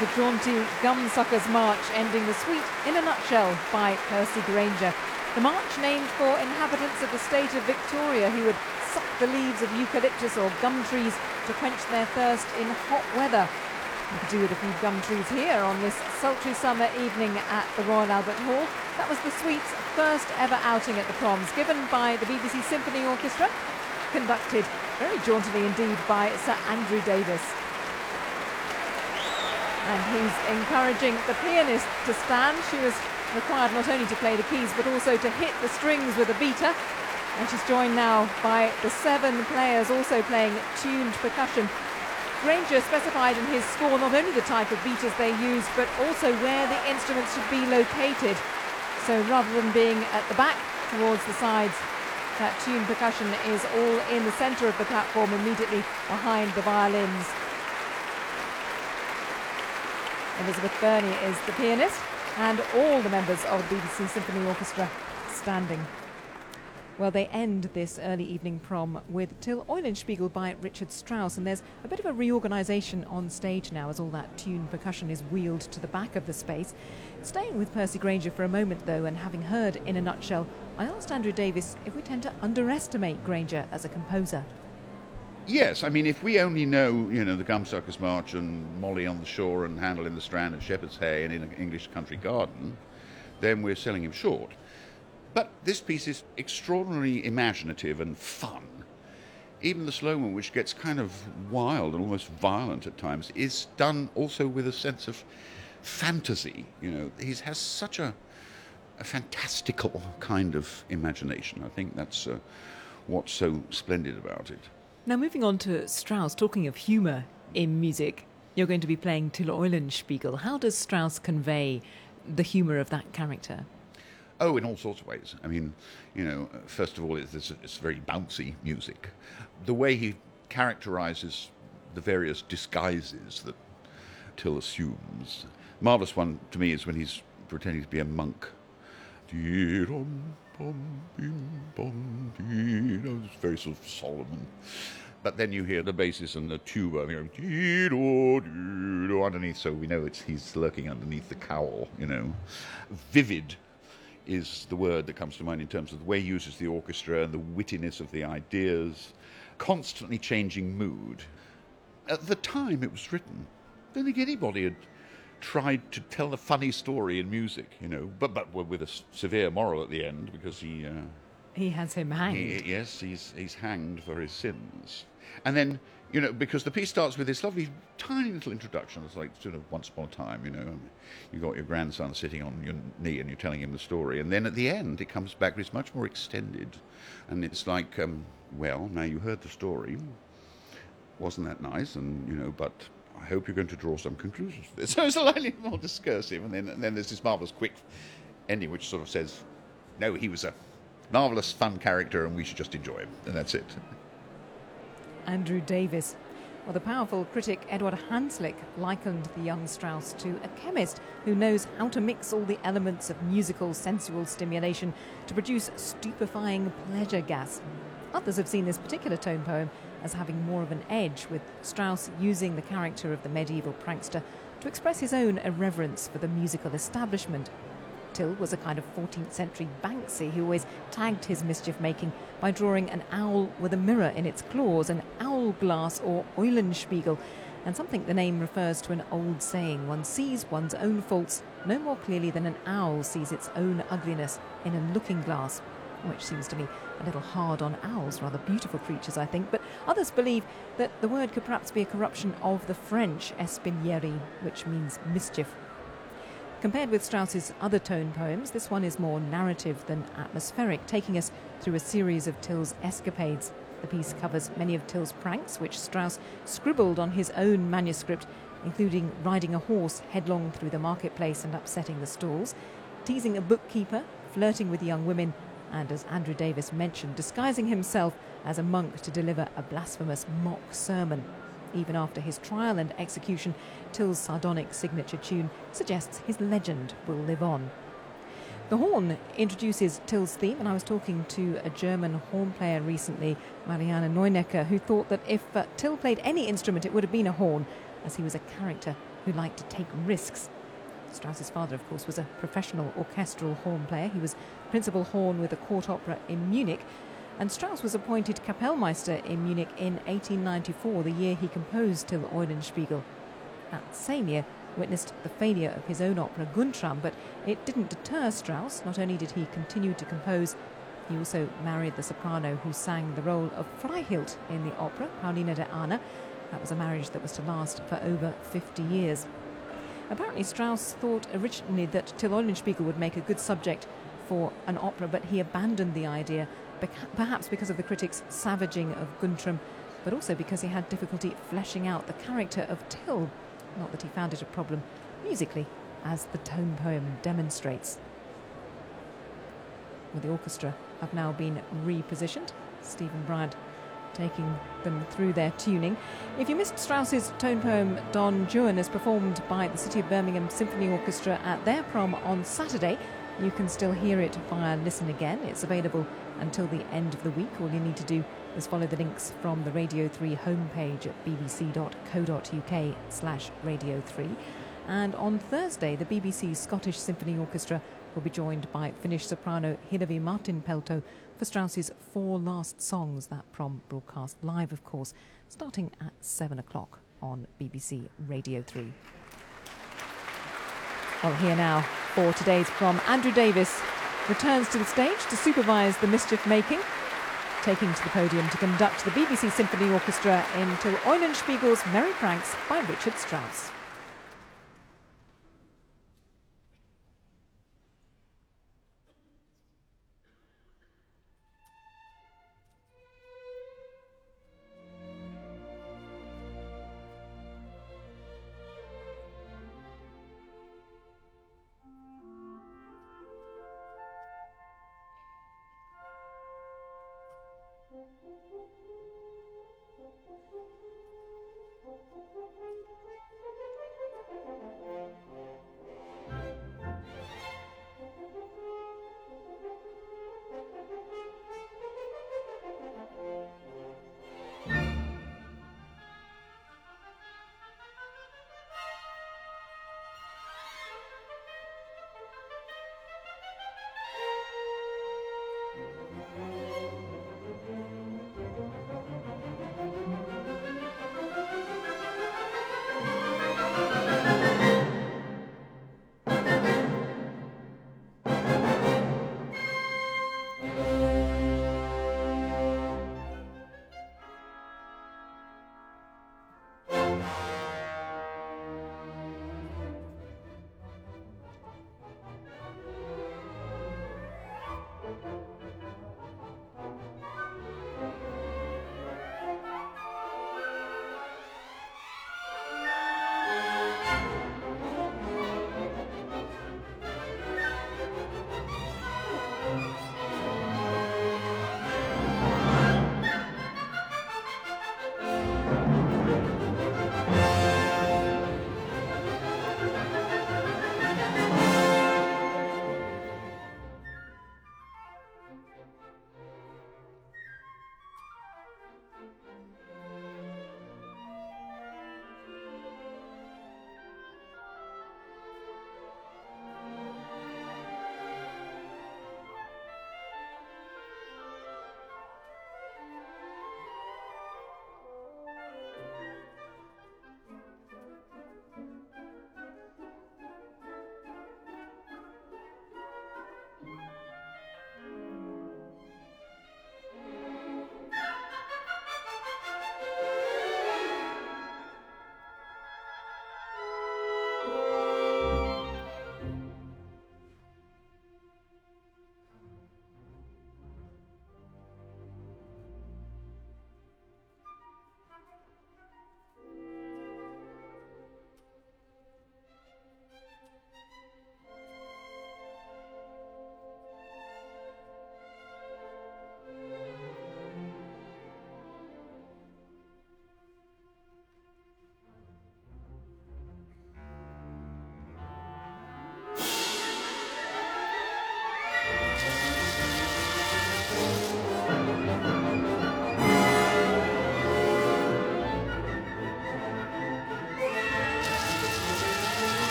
the jaunty Gumsuckers March, ending the suite in a nutshell by Percy Grainger. The march named for inhabitants of the state of Victoria who would suck the leaves of eucalyptus or gum trees to quench their thirst in hot weather. You could do with a few gum trees here on this sultry summer evening at the Royal Albert Hall. That was the suite's first ever outing at the Proms, given by the B B C Symphony Orchestra, conducted very jauntily indeed by Sir Andrew Davis. And he's encouraging the pianist to stand. She was required not only to play the keys but also to hit the strings with a beater. And she's joined now by the seven players also playing tuned percussion. Grainger specified in his score not only the type of beaters they use but also where the instruments should be located. So rather than being at the back towards the sides, that tuned percussion is all in the centre of the platform immediately behind the violins. Elizabeth Burney is the pianist and all the members of the B B C Symphony Orchestra standing. Well, they end this early evening prom with Till Eulenspiegel by Richard Strauss, and there's a bit of a reorganisation on stage now as all that tuned percussion is wheeled to the back of the space. Staying with Percy Grainger for a moment, though, and having heard In a Nutshell, I asked Andrew Davis if we tend to underestimate Grainger as a composer. Yes, I mean, if we only know, you know, the Gumsuckers March and Molly on the Shore and Handel in the Strand and Shepherd's Hay and In an English Country Garden, then we're selling him short. But this piece is extraordinarily imaginative and fun. Even the slow one, which gets kind of wild and almost violent at times, is done also with a sense of fantasy. You know, he has such a, a fantastical kind of imagination. I think that's uh, what's so splendid about it. Now, moving on to Strauss, talking of humour in music, you're going to be playing Till Eulenspiegel. How does Strauss convey the humour of that character? Oh, in all sorts of ways. I mean, you know, first of all, it's, it's very bouncy music. The way he characterises the various disguises that Till assumes. Marvellous one to me is when he's pretending to be a monk. It's very sort of solemn. But then you hear the basses and the tuba, you know, underneath, so we know it's he's lurking underneath the cowl, you know. Vivid is the word that comes to mind in terms of the way he uses the orchestra and the wittiness of the ideas, constantly changing mood. At the time it was written, I don't think anybody had tried to tell a funny story in music, you know, but but with a severe moral at the end, because he... Uh, he has him hanged. He, yes, he's he's hanged for his sins. And then, you know, because the piece starts with this lovely, tiny little introduction. It's like sort of Once Upon a Time, you know. You've got your grandson sitting on your knee and you're telling him the story. And then at the end, it comes back, but it's much more extended. And it's like, um, well, now you heard the story. Wasn't that nice? And, you know, but I hope you're going to draw some conclusions from this. So it's slightly more discursive. And then, and then there's this marvellous quick ending, which sort of says, no, he was a marvellous, fun character and we should just enjoy him. And that's it. Andrew Davis. Well, the powerful critic Edward Hanslick likened the young Strauss to a chemist who knows how to mix all the elements of musical, sensual stimulation to produce stupefying pleasure gas. Others have seen this particular tone poem as having more of an edge, with Strauss using the character of the medieval prankster to express his own irreverence for the musical establishment. Till was a kind of fourteenth century Banksy who always tagged his mischief-making by drawing an owl with a mirror in its claws, an owl glass or Eulenspiegel, and something the name refers to an old saying: one sees one's own faults no more clearly than an owl sees its own ugliness in a looking glass, which seems to me a little hard on owls, rather beautiful creatures, I think, but others believe that the word could perhaps be a corruption of the French espièglerie, which means mischief. Compared with Strauss's other tone poems, this one is more narrative than atmospheric, taking us through a series of Till's escapades. The piece covers many of Till's pranks, which Strauss scribbled on his own manuscript, including riding a horse headlong through the marketplace and upsetting the stalls, teasing a bookkeeper, flirting with young women, and, as Andrew Davis mentioned, disguising himself as a monk to deliver a blasphemous mock sermon. Even after his trial and execution, Till's sardonic signature tune suggests his legend will live on. The horn introduces Till's theme, and I was talking to a German horn player recently, Marianne Neunecker, who thought that if uh, Till played any instrument, it would have been a horn, as he was a character who liked to take risks. Strauss's father, of course, was a professional orchestral horn player. He was principal horn with the court opera in Munich, and Strauss was appointed Kapellmeister in Munich in eighteen ninety-four, the year he composed Till Eulenspiegel. That same year witnessed the failure of his own opera Guntram, but it didn't deter Strauss. Not only did he continue to compose, he also married the soprano who sang the role of Freihild in the opera, Paulina de Ahna. That was a marriage that was to last for over fifty years. Apparently Strauss thought originally that Till Eulenspiegel would make a good subject for an opera, but he abandoned the idea, perhaps because of the critics' savaging of Guntram, but also because he had difficulty fleshing out the character of Till. Not that he found it a problem musically, as the tone poem demonstrates. Well, the orchestra have now been repositioned. Stephen Bryant taking them through their tuning. If you missed Strauss's tone poem Don Juan, as performed by the City of Birmingham Symphony Orchestra at their prom on Saturday, you can still hear it via Listen Again. It's available until the end of the week. All you need to do is follow the links from the Radio three homepage at bbc.co.uk slash Radio three. And on Thursday, the B B C Scottish Symphony Orchestra will be joined by Finnish soprano Hillevi Martinpelto for Strauss's Four Last Songs. That prom broadcast live, of course, starting at seven o'clock on B B C Radio three. Well, here now for today's prom, Andrew Davis returns to the stage to supervise the mischief-making, taking to the podium to conduct the B B C Symphony Orchestra in Till Eulenspiegel's Merry Pranks by Richard Strauss. Thank you.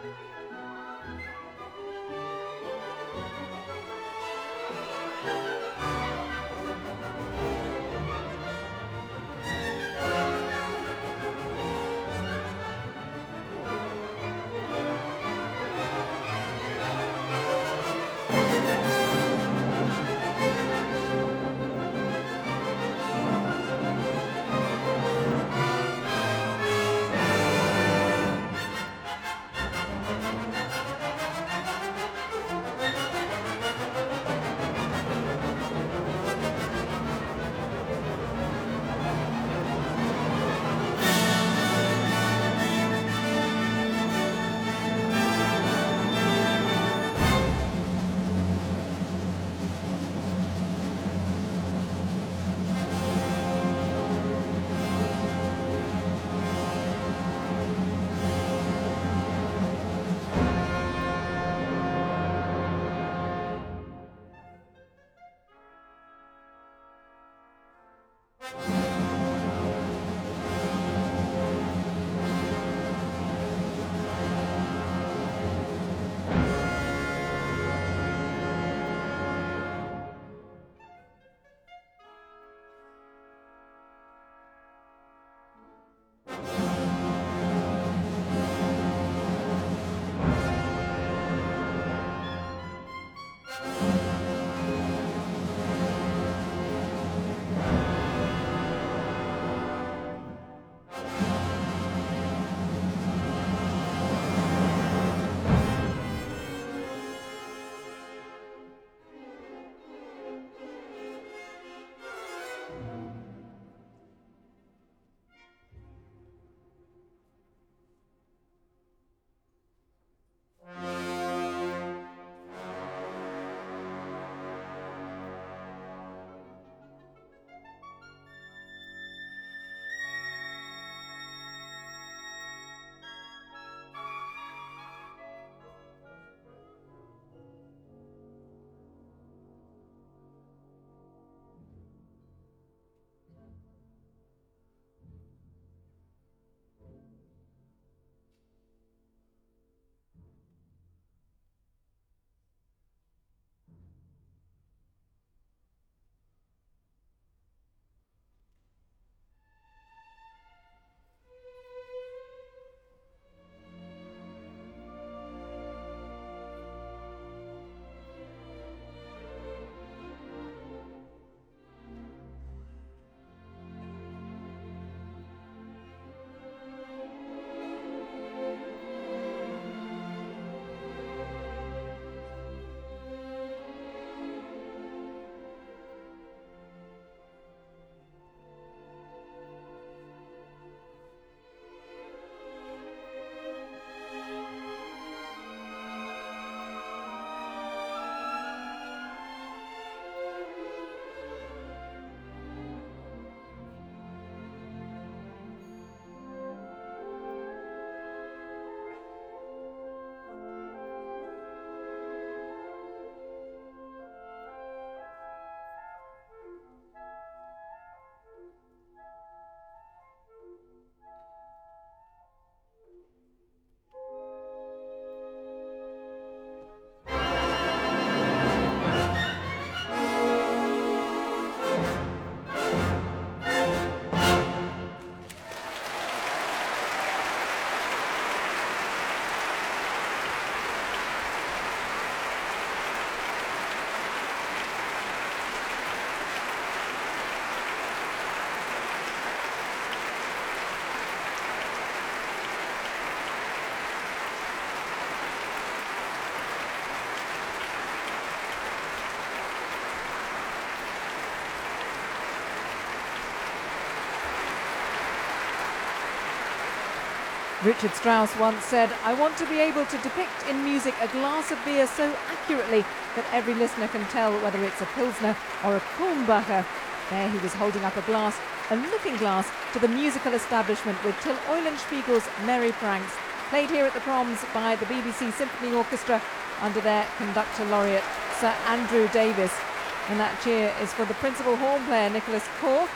Richard Strauss once said, "I want to be able to depict in music a glass of beer so accurately that every listener can tell whether it's a Pilsner or a Kulmbacher." There he was holding up a glass, a looking glass, to the musical establishment with Till Eulenspiegel's Merry Pranks, played here at the Proms by the B B C Symphony Orchestra under their conductor laureate, Sir Andrew Davis. And that cheer is for the principal horn player, Nicholas Korff.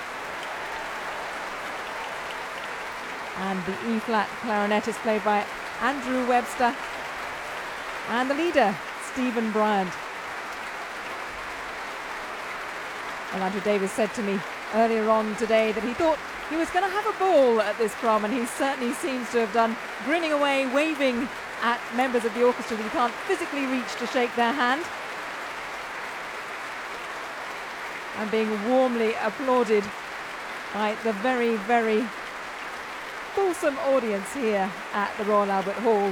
And the E-flat clarinet is played by Andrew Webster, and the leader, Stephen Bryant. Well, Andrew Davis said to me earlier on today that he thought he was going to have a ball at this prom, and he certainly seems to have done, grinning away, waving at members of the orchestra that he can't physically reach to shake their hand, and being warmly applauded by the very, very fulsome audience here at the Royal Albert Hall.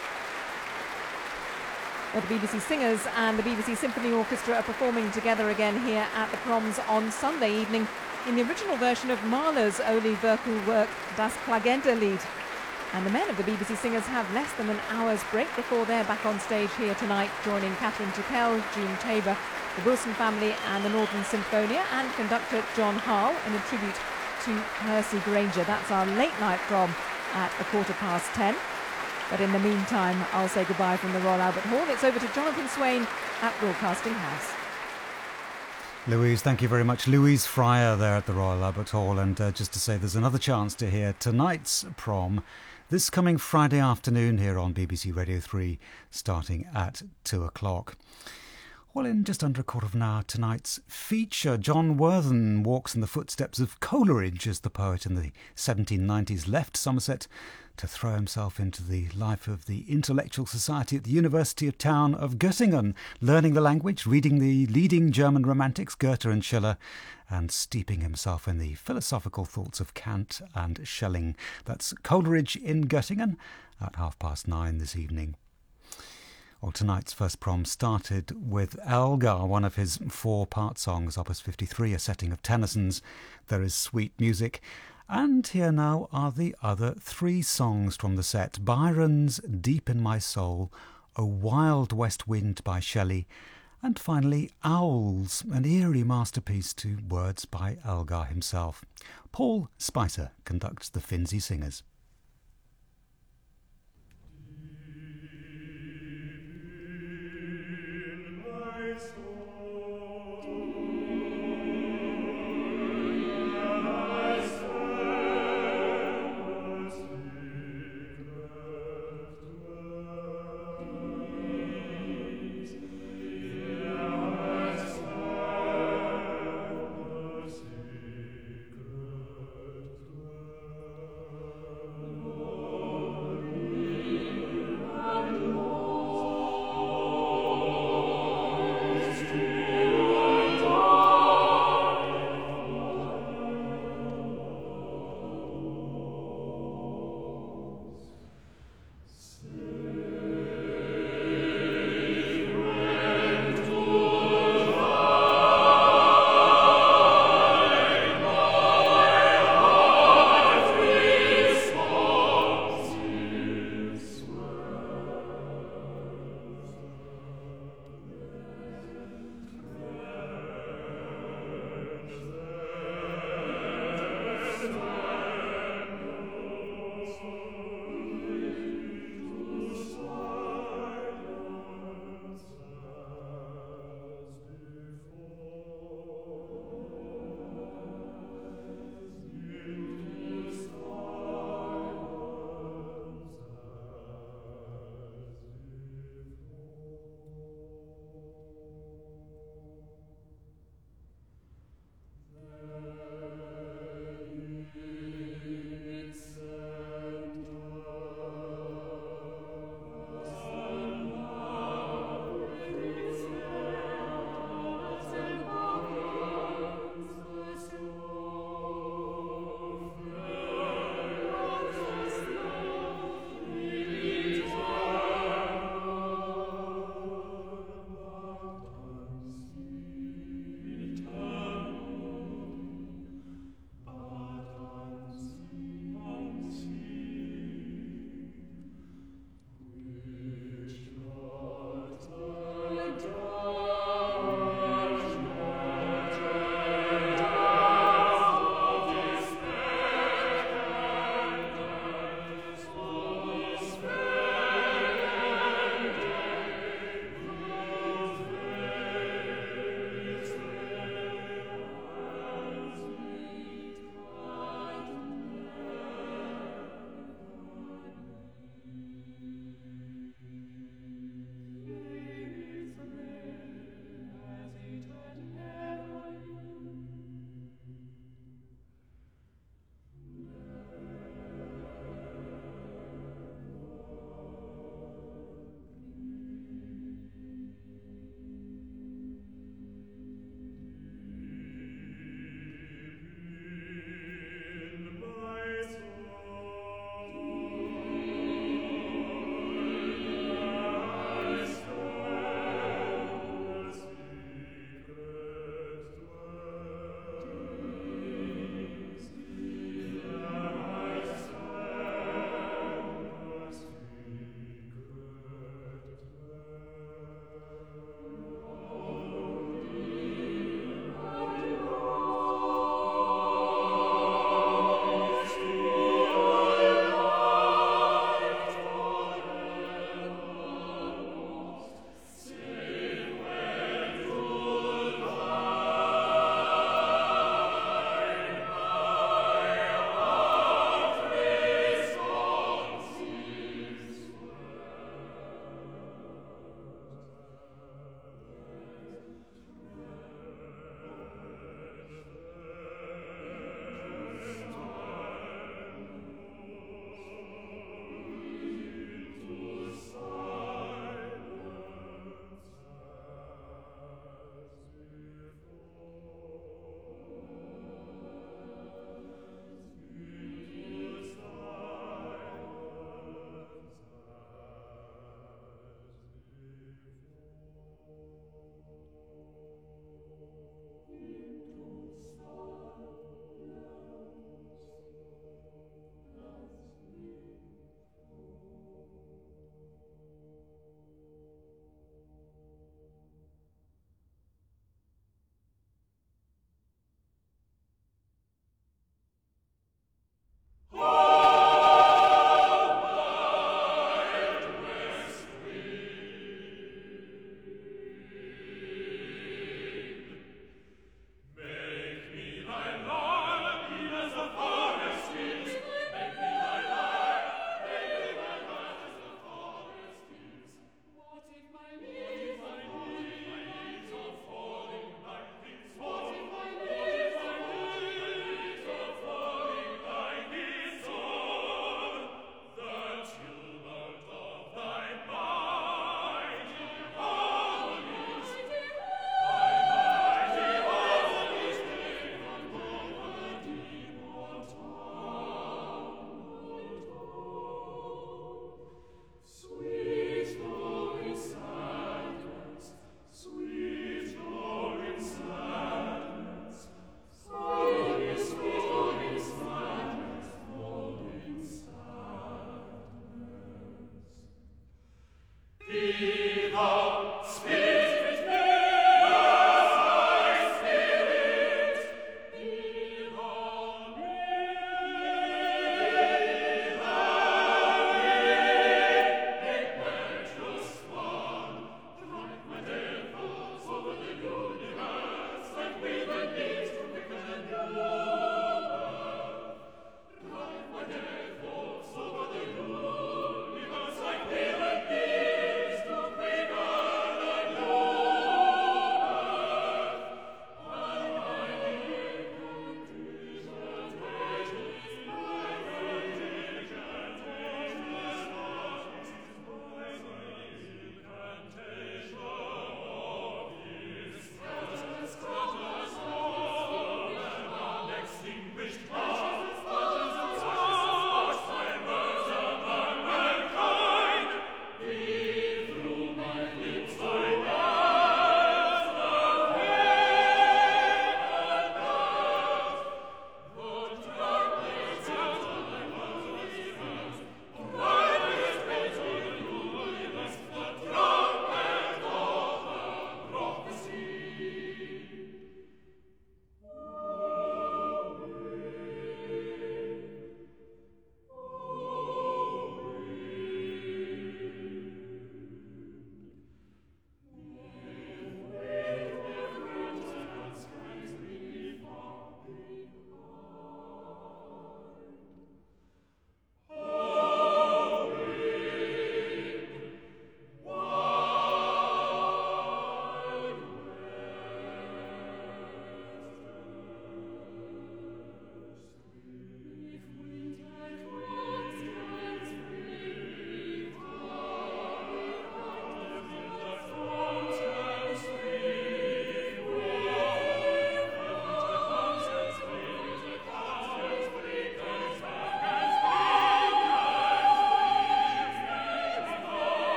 Well, the B B C Singers and the B B C Symphony Orchestra are performing together again here at the Proms on Sunday evening in the original version of Mahler's Ole Virkul work Das Klagenterlied. And the men of the B B C Singers have less than an hour's break before they're back on stage here tonight, joining Catherine Tickell, June Tabor, the Wilson family and the Northern Symphonia, and conductor John Harle in a tribute to Percy Granger. That's our late night prom at a quarter past ten. But in the meantime, I'll say goodbye from the Royal Albert Hall. It's over to Jonathan Swain at Broadcasting House. Louise, thank you very much. Louise Fryer there at the Royal Albert Hall. And uh, just to say, there's another chance to hear tonight's prom this coming Friday afternoon here on B B C Radio three, starting at two o'clock. Well, in just under a quarter of an hour, tonight's feature, John Worthen walks in the footsteps of Coleridge as the poet in the seventeen nineties left Somerset to throw himself into the life of the intellectual society at the University of Town of Göttingen, learning the language, reading the leading German romantics, Goethe and Schiller, and steeping himself in the philosophical thoughts of Kant and Schelling. That's Coleridge in Göttingen at half past nine this evening. Well, tonight's first prom started with Elgar, one of his four-part songs, Opus fifty-three, a setting of Tennyson's There Is Sweet Music. And here now are the other three songs from the set. Byron's Deep in My Soul, A Wild West Wind by Shelley, and finally Owls, an eerie masterpiece to words by Elgar himself. Paul Spicer conducts the Finzi Singers.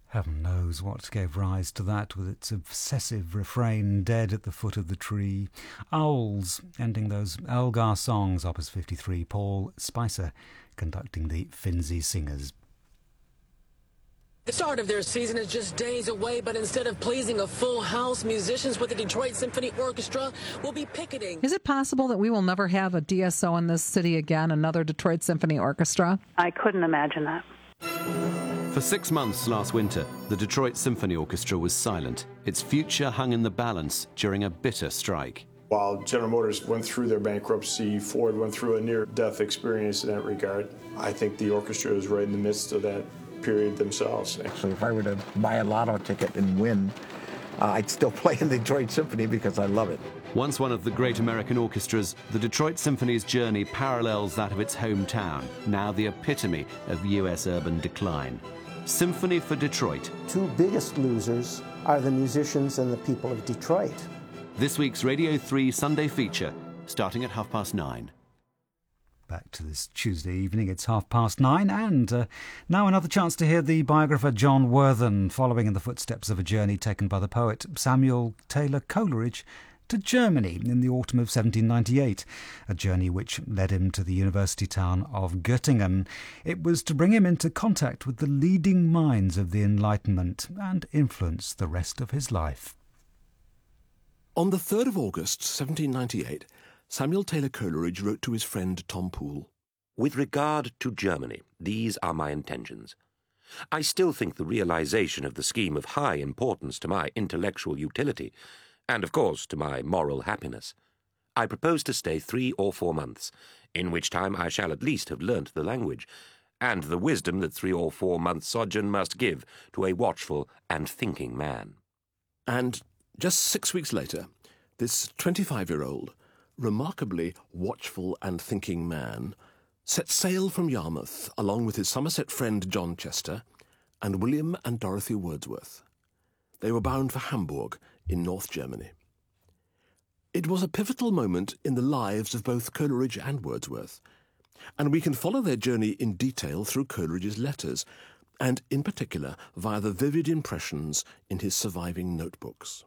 Heaven knows what gave rise to that, with its obsessive refrain dead at the foot of the tree. Owls, ending those Elgar songs, Opus fifty-three, Paul Spicer conducting the Finzi Singers. The start of their season is just days away, but instead of pleasing a full house, musicians with the Detroit Symphony Orchestra will be picketing. Is it possible that we will never have a D S O in this city again, another Detroit Symphony Orchestra? I couldn't imagine that. For six months last winter, the Detroit Symphony Orchestra was silent. Its future hung in the balance during a bitter strike. While General Motors went through their bankruptcy, Ford went through a near-death experience in that regard. I think the orchestra is right in the midst of that period themselves. Actually, if I were to buy a lotto ticket and win, uh, I'd still play in the Detroit Symphony because I love it. Once one of the great American orchestras, the Detroit Symphony's journey parallels that of its hometown, now the epitome of U S urban decline. Symphony for Detroit. Two biggest losers are the musicians and the people of Detroit. This week's Radio three Sunday feature, starting at half past nine. Back to this Tuesday evening, it's half past nine, and uh, now another chance to hear the biographer John Worthen following in the footsteps of a journey taken by the poet Samuel Taylor Coleridge to Germany in the autumn of seventeen ninety-eight, a journey which led him to the university town of Göttingen. It was to bring him into contact with the leading minds of the Enlightenment and influence the rest of his life. On the third of August, seventeen ninety-eight, Samuel Taylor Coleridge wrote to his friend Tom Poole. With regard to Germany, these are my intentions. I still think the realization of the scheme of high importance to my intellectual utility, and of course to my moral happiness. I propose to stay three or four months, in which time I shall at least have learnt the language, and the wisdom that three or four months' sojourn must give to a watchful and thinking man. And just six weeks later, this twenty-five-year-old, remarkably watchful and thinking man, set sail from Yarmouth along with his Somerset friend John Chester and William and Dorothy Wordsworth. They were bound for Hamburg in North Germany. It was a pivotal moment in the lives of both Coleridge and Wordsworth, and we can follow their journey in detail through Coleridge's letters, and in particular via the vivid impressions in his surviving notebooks.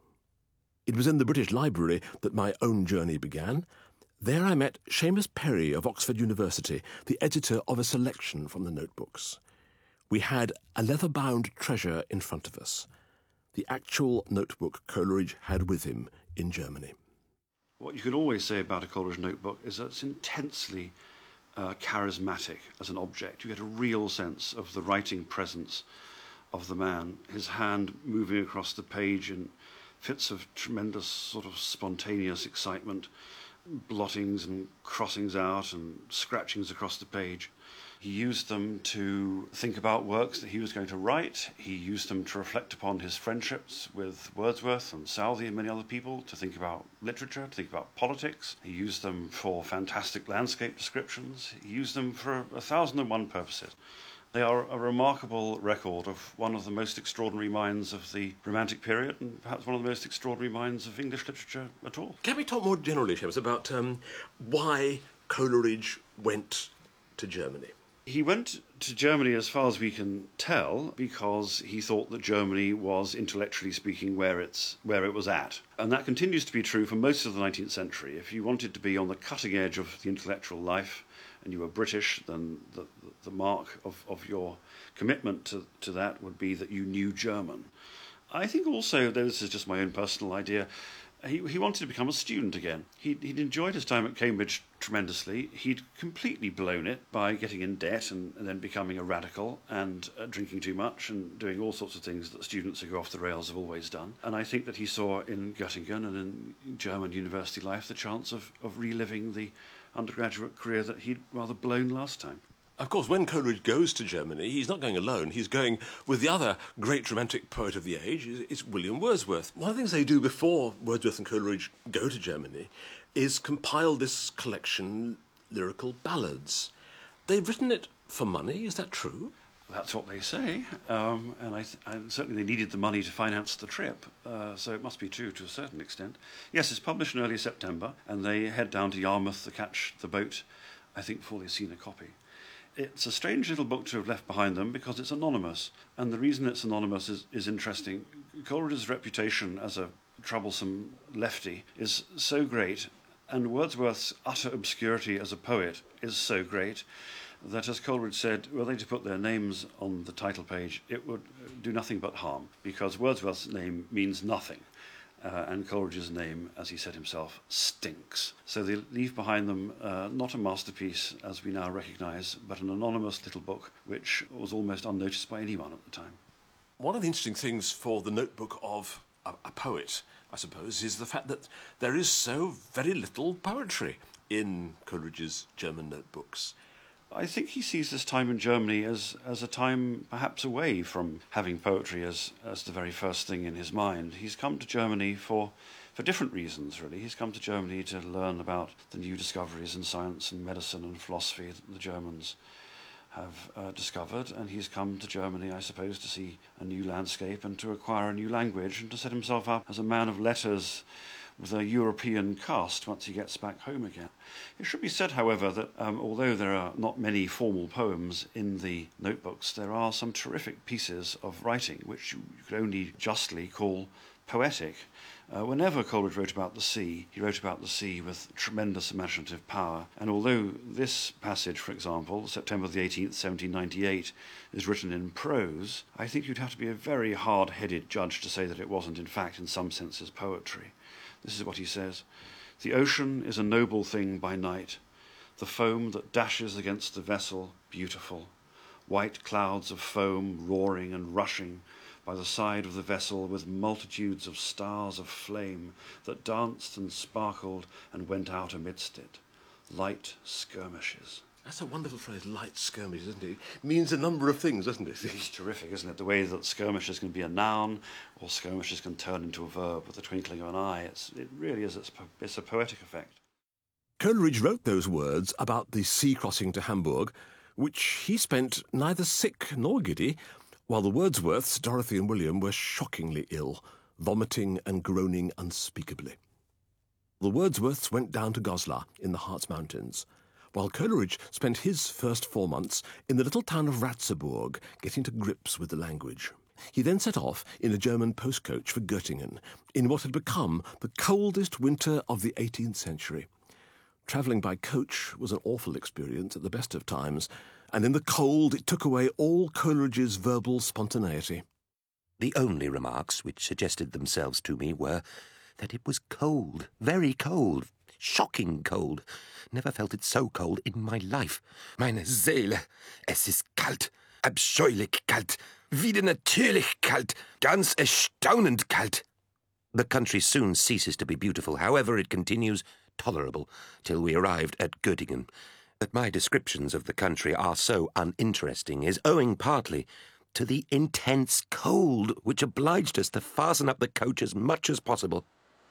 It was in the British Library that my own journey began. There I met Seamus Perry of Oxford University, the editor of a selection from the notebooks. We had a leather-bound treasure in front of us, the actual notebook Coleridge had with him in Germany. What you can always say about a Coleridge notebook is that it's intensely uh, charismatic as an object. You get a real sense of the writing presence of the man, his hand moving across the page in fits of tremendous sort of spontaneous excitement, blottings and crossings out and scratchings across the page. He used them to think about works that he was going to write. He used them to reflect upon his friendships with Wordsworth and Southey and many other people, to think about literature, to think about politics. He used them for fantastic landscape descriptions. He used them for a thousand and one purposes. They are a remarkable record of one of the most extraordinary minds of the Romantic period, and perhaps one of the most extraordinary minds of English literature at all. Can we talk more generally, Seamus, about um, why Coleridge went to Germany? He went to Germany, as far as we can tell, because he thought that Germany was, intellectually speaking, where it's where it was at. And that continues to be true for most of the nineteenth century. If you wanted to be on the cutting edge of the intellectual life, and you were British, then the, the mark of, of your commitment to, to that would be that you knew German. I think also, though this is just my own personal idea, he, he wanted to become a student again. He'd, he'd enjoyed his time at Cambridge tremendously. He'd completely blown it by getting in debt and, and then becoming a radical and uh, drinking too much and doing all sorts of things that students who go off the rails have always done. And I think that he saw in Göttingen and in German university life the chance of, of reliving the undergraduate career that he'd rather blown last time. Of course, when Coleridge goes to Germany, he's not going alone. He's going with the other great romantic poet of the age, it's William Wordsworth. One of the things they do before Wordsworth and Coleridge go to Germany is compile this collection, Lyrical Ballads. They've written it for money, is that true? That's what they say, um, and I th- and certainly they needed the money to finance the trip, uh, so it must be true to a certain extent. Yes, it's published in early September, and they head down to Yarmouth to catch the boat, I think, before they've seen a copy. It's a strange little book to have left behind them because it's anonymous. And the reason it's anonymous is, is interesting. Coleridge's reputation as a troublesome lefty is so great, and Wordsworth's utter obscurity as a poet is so great, that, as Coleridge said, were they to put their names on the title page, it would do nothing but harm, because Wordsworth's name means nothing. Uh, and Coleridge's name, as he said himself, stinks. So they leave behind them uh, not a masterpiece, as we now recognise, but an anonymous little book, which was almost unnoticed by anyone at the time. One of the interesting things for the notebook of a, a poet, I suppose, is the fact that there is so very little poetry in Coleridge's German notebooks. I think he sees this time in Germany as, as a time perhaps away from having poetry as, as the very first thing in his mind. He's come to Germany for, for different reasons, really. He's come to Germany to learn about the new discoveries in science and medicine and philosophy that the Germans have uh, discovered, and he's come to Germany, I suppose, to see a new landscape and to acquire a new language and to set himself up as a man of letters with a European cast once he gets back home again. It should be said, however, that um, although there are not many formal poems in the notebooks, there are some terrific pieces of writing which you could only justly call poetic. Uh, whenever Coleridge wrote about the sea, he wrote about the sea with tremendous imaginative power. And although this passage, for example, September the eighteenth, seventeen ninety-eight, is written in prose, I think you'd have to be a very hard-headed judge to say that it wasn't, in fact, in some senses, poetry. This is what he says. The ocean is a noble thing by night, the foam that dashes against the vessel, beautiful, white clouds of foam roaring and rushing by the side of the vessel with multitudes of stars of flame that danced and sparkled and went out amidst it. Light skirmishes. That's a wonderful phrase, light skirmishes, isn't it? It means a number of things, doesn't it? It's terrific, isn't it? The way that skirmishes can be a noun, or skirmishes can turn into a verb with the twinkling of an eye. It's, it really is, it's, it's a poetic effect. Coleridge wrote those words about the sea crossing to Hamburg, which he spent neither sick nor giddy, while the Wordsworths, Dorothy and William, were shockingly ill, vomiting and groaning unspeakably. The Wordsworths went down to Goslar in the Harz Mountains, while Coleridge spent his first four months in the little town of Ratzeburg, getting to grips with the language. He then set off in a German postcoach for Göttingen, in what had become the coldest winter of the eighteenth century. Travelling by coach was an awful experience at the best of times, and in the cold it took away all Coleridge's verbal spontaneity. The only remarks which suggested themselves to me were that it was cold, very cold, shocking cold. Never felt it so cold in my life. Meine Seele, es ist kalt, abscheulich kalt, wieder natürlich kalt, ganz erstaunend kalt. The country soon ceases to be beautiful, however it continues tolerable, till we arrived at Göttingen. That my descriptions of the country are so uninteresting is owing partly to the intense cold which obliged us to fasten up the coach as much as possible.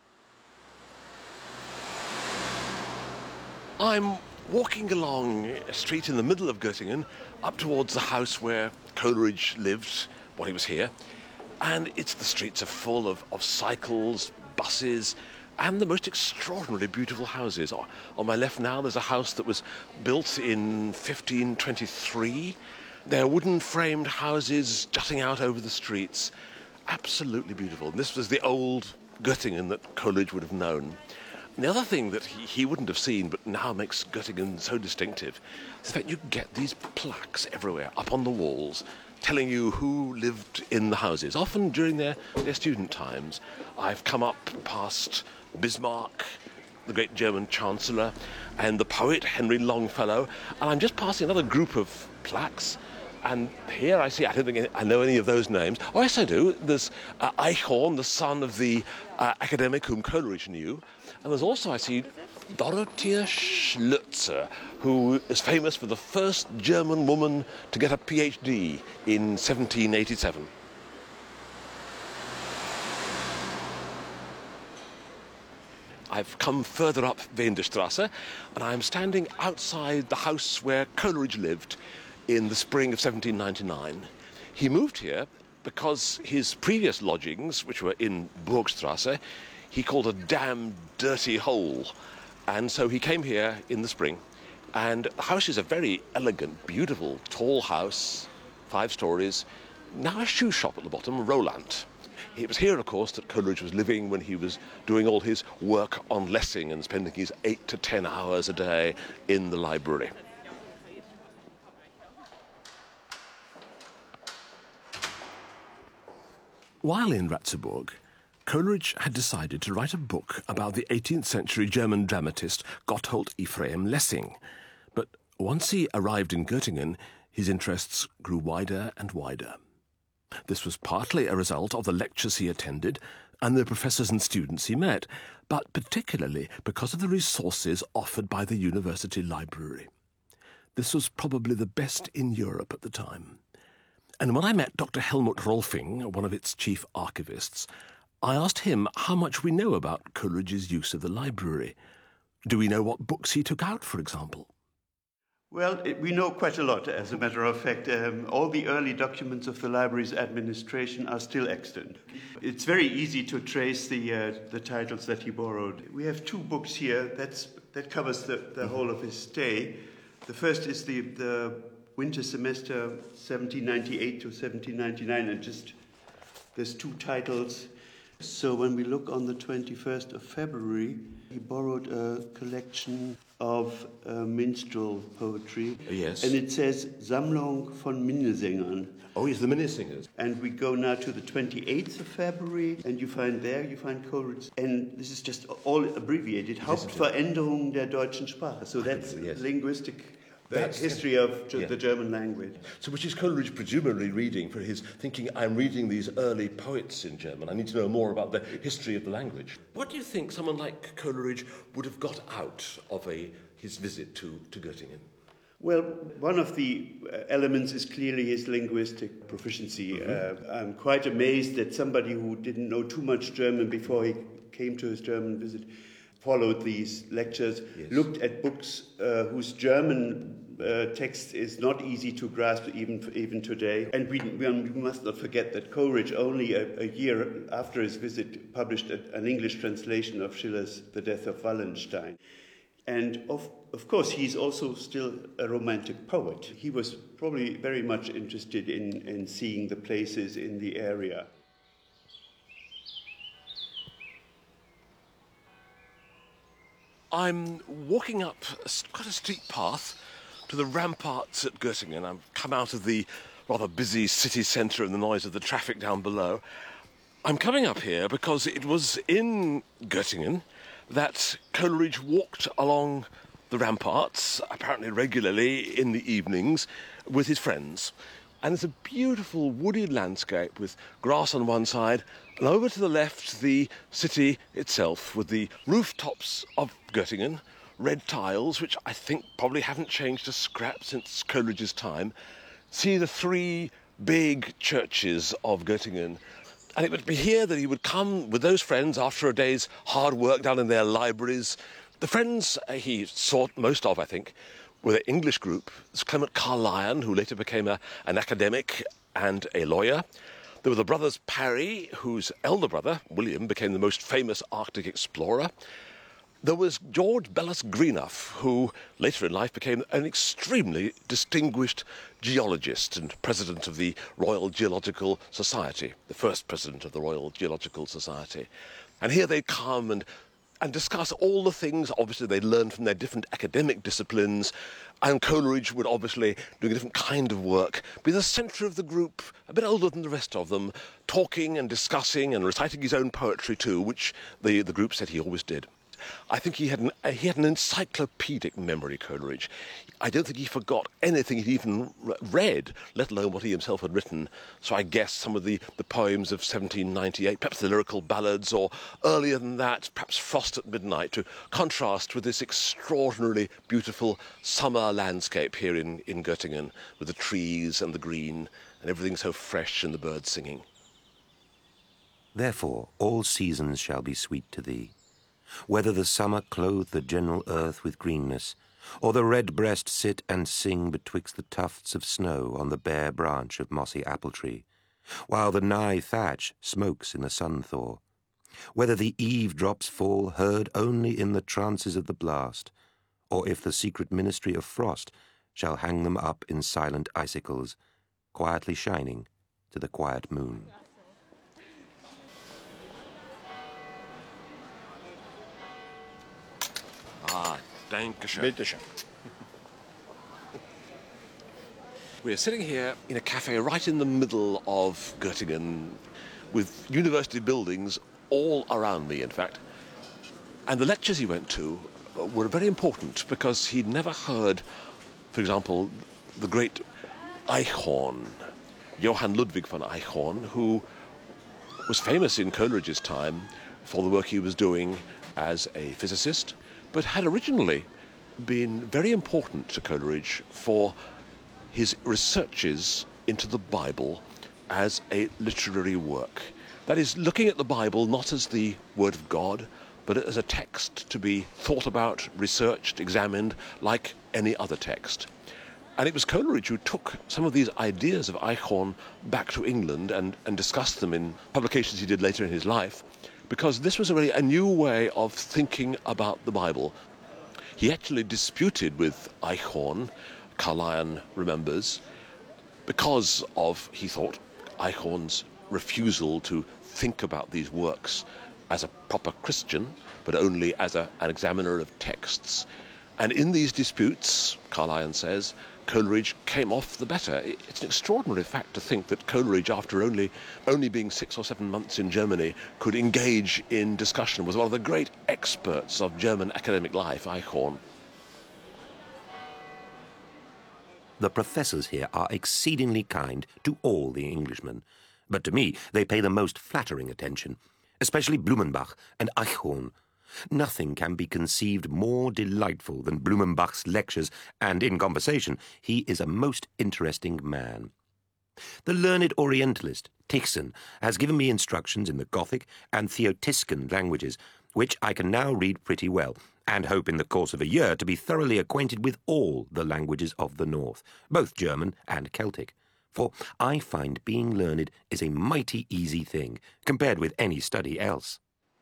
I'm walking along a street in the middle of Göttingen, up towards the house where Coleridge lived while he was here, and it's the streets are full of, of cycles, buses, and the most extraordinarily beautiful houses. On my left now, there's a house that was built in fifteen twenty-three. There are wooden-framed houses jutting out over the streets. Absolutely beautiful. And this was the old Göttingen that Coleridge would have known. And the other thing that he, he wouldn't have seen, but now makes Göttingen so distinctive, is the fact you get these plaques everywhere, up on the walls, telling you who lived in the houses, often during their, their student times. I've come up past Bismarck, the great German Chancellor, and the poet Henry Longfellow, and I'm just passing another group of plaques, and here I see, I don't think I know any of those names. Oh, yes, I do. There's uh, Eichhorn, the son of the uh, academic whom Coleridge knew, and there's also, I see, Dorothea Schlözer, who is famous for the first German woman to get a P H D in seventeen eighty-seven. I've come further up Wendestrasse, and I'm standing outside the house where Coleridge lived in the spring of seventeen ninety-nine. He moved here because his previous lodgings, which were in Burgstrasse, he called a damn dirty hole. And so he came here in the spring, And the house is a very elegant, beautiful, tall house, five stories, now a shoe shop at the bottom, Roland. It was here, of course, that Coleridge was living when he was doing all his work on Lessing and spending his eight to ten hours a day in the library. While in Ratzeburg, Coleridge had decided to write a book about the eighteenth century German dramatist Gotthold Ephraim Lessing. But once he arrived in Göttingen, his interests grew wider and wider. This was partly a result of the lectures he attended and the professors and students he met, but particularly because of the resources offered by the university library. This was probably the best in Europe at the time. And when I met Doctor Helmut Rolfing, one of its chief archivists, I asked him how much we know about Coleridge's use of the library. Do we know what books he took out, for example? Well, it, we know quite a lot, as a matter of fact. Um, all the early documents of the library's administration are still extant. It's very easy to trace the uh, the titles that he borrowed. We have two books here that's, that covers the, the whole of his stay. The first is the, the winter semester seventeen ninety-eight to seventeen ninety-nine, and just there's two titles. So when we look on the twenty-first of February, he borrowed a collection of uh, minstrel poetry. Yes. And it says Sammlung von Minnesängern. Oh, yes, the Minnesingers. And we go now to the twenty-eighth of February, and you find there, you find Coleridge. And this is just all abbreviated. Hauptveränderung der deutschen Sprache. So that's yes. linguistic. The That's, history of ge- yeah. the German language. So which is Coleridge presumably reading for his thinking, I'm reading these early poets in German. I need to know more about the history of the language. What do you think someone like Coleridge would have got out of a his visit to, to Göttingen? Well, one of the uh, elements is clearly his linguistic proficiency. Mm-hmm. Uh, I'm quite amazed that somebody who didn't know too much German before he came to his German visit followed these lectures, yes. looked at books uh, whose German uh, text is not easy to grasp even even today. And we, we must not forget that Coleridge, only a, a year after his visit, published a, an English translation of Schiller's The Death of Wallenstein. And of, of course, he's also still a romantic poet. He was probably very much interested in, in seeing the places in the area. I'm walking up quite a steep path to the ramparts at Göttingen. I've come out of the rather busy city centre and the noise of the traffic down below. I'm coming up here because it was in Göttingen that Coleridge walked along the ramparts, apparently regularly in the evenings, with his friends. And it's a beautiful wooded landscape with grass on one side, and over to the left, the city itself, with the rooftops of Göttingen, red tiles, which I think probably haven't changed a scrap since Coleridge's time. See the three big churches of Göttingen. And it would be here that he would come with those friends after a day's hard work down in their libraries. The friends uh, he saw most of, I think, were the English group. There's Clement Carlyon, who later became a, an academic and a lawyer. There were the brothers Parry, whose elder brother, William, became the most famous Arctic explorer. There was George Bellis Greenough, who later in life became an extremely distinguished geologist and president of the Royal Geological Society, the first president of the Royal Geological Society. And here they'd come and and discuss all the things, obviously, they learned from their different academic disciplines, and Coleridge would, obviously, doing a different kind of work, be the centre of the group, a bit older than the rest of them, talking and discussing and reciting his own poetry too, which the, the group said he always did. I think he had an, uh, he had an encyclopedic memory, Coleridge. I don't think he forgot anything he'd even read, let alone what he himself had written. So I guess some of the, the poems of seventeen ninety-eight, perhaps the lyrical ballads, or earlier than that, perhaps Frost at Midnight, to contrast with this extraordinarily beautiful summer landscape here in, in Göttingen, with the trees and the green, and everything so fresh and the birds singing. Therefore all seasons shall be sweet to thee. Whether the summer clothe the general earth with greenness, or the red-breast sit and sing betwixt the tufts of snow on the bare branch of mossy apple-tree, while the nigh thatch smokes in the sun-thaw, whether the eve drops fall heard only in the trances of the blast, or if the secret ministry of frost shall hang them up in silent icicles, quietly shining to the quiet moon. Ah, Dankeschön. Bitteschön. We're sitting here in a cafe right in the middle of Göttingen, with university buildings all around me, in fact. And the lectures he went to were very important because he'd never heard, for example, the great Eichhorn, Johann Ludwig von Eichhorn, who was famous in Coleridge's time for the work he was doing as a physicist, but had originally been very important to Coleridge for his researches into the Bible as a literary work. That is, looking at the Bible not as the Word of God, but as a text to be thought about, researched, examined, like any other text. And it was Coleridge who took some of these ideas of Eichhorn back to England and, and discussed them in publications he did later in his life, because this was really a new way of thinking about the Bible. He actually disputed with Eichhorn, Carlyle remembers, because of, he thought, Eichhorn's refusal to think about these works as a proper Christian, but only as a, an examiner of texts. And in these disputes, Carlyle says, Coleridge came off the better. It's an extraordinary fact to think that Coleridge, after only, only being six or seven months in Germany, could engage in discussion with one of the great experts of German academic life, Eichhorn. The professors here are exceedingly kind to all the Englishmen, but to me they pay the most flattering attention, especially Blumenbach and Eichhorn. Nothing can be conceived more delightful than Blumenbach's lectures, and in conversation he is a most interesting man. The learned Orientalist, Tixon, has given me instructions in the Gothic and Theotiscan languages, which I can now read pretty well, and hope in the course of a year to be thoroughly acquainted with all the languages of the North, both German and Celtic. For I find being learned is a mighty easy thing, compared with any study else.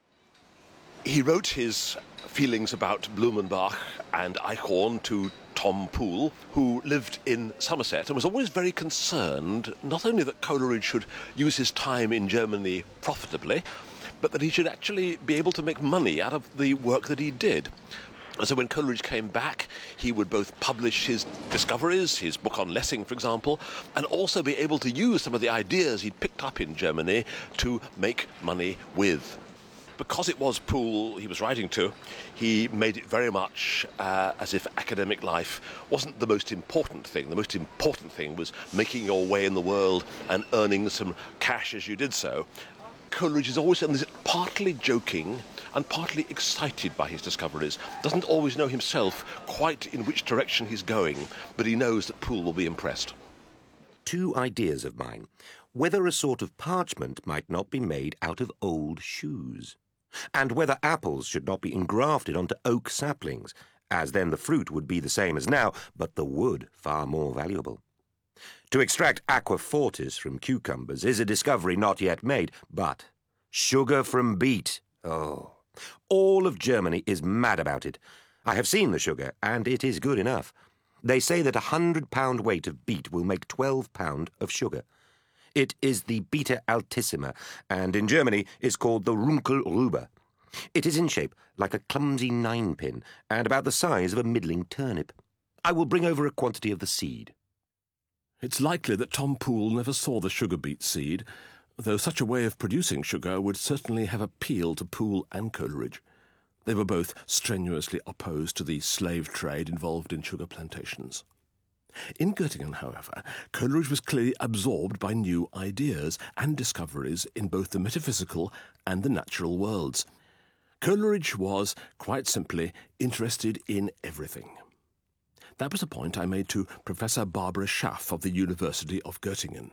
He wrote his feelings about Blumenbach and Eichhorn to Tom Poole, who lived in Somerset and was always very concerned not only that Coleridge should use his time in Germany profitably, but that he should actually be able to make money out of the work that he did. And so when Coleridge came back, he would both publish his discoveries, his book on Lessing, for example, and also be able to use some of the ideas he'd picked up in Germany to make money with. Because it was Poole he was writing to, he made it very much uh, as if academic life wasn't the most important thing. The most important thing was making your way in the world and earning some cash as you did so. Coleridge is always partly joking and partly excited by his discoveries. Doesn't always know himself quite in which direction he's going, but he knows that Poole will be impressed. Two ideas of mine. Whether a sort of parchment might not be made out of old shoes, and whether apples should not be engrafted onto oak saplings, as then the fruit would be the same as now, but the wood far more valuable. To extract aqua fortis from cucumbers is a discovery not yet made, but sugar from beet, oh, all of Germany is mad about it. I have seen the sugar, and it is good enough. They say that a hundred-pound weight of beet will make twelve pound of sugar. It is the Beta altissima, and in Germany is called the Runkelrübe. It is in shape like a clumsy ninepin, and about the size of a middling turnip. I will bring over a quantity of the seed. It's likely that Tom Poole never saw the sugar beet seed, though such a way of producing sugar would certainly have appealed to Poole and Coleridge. They were both strenuously opposed to the slave trade involved in sugar plantations. In Göttingen, however, Coleridge was clearly absorbed by new ideas and discoveries in both the metaphysical and the natural worlds. Coleridge was, quite simply, interested in everything. That was a point I made to Professor Barbara Schaff of the University of Göttingen.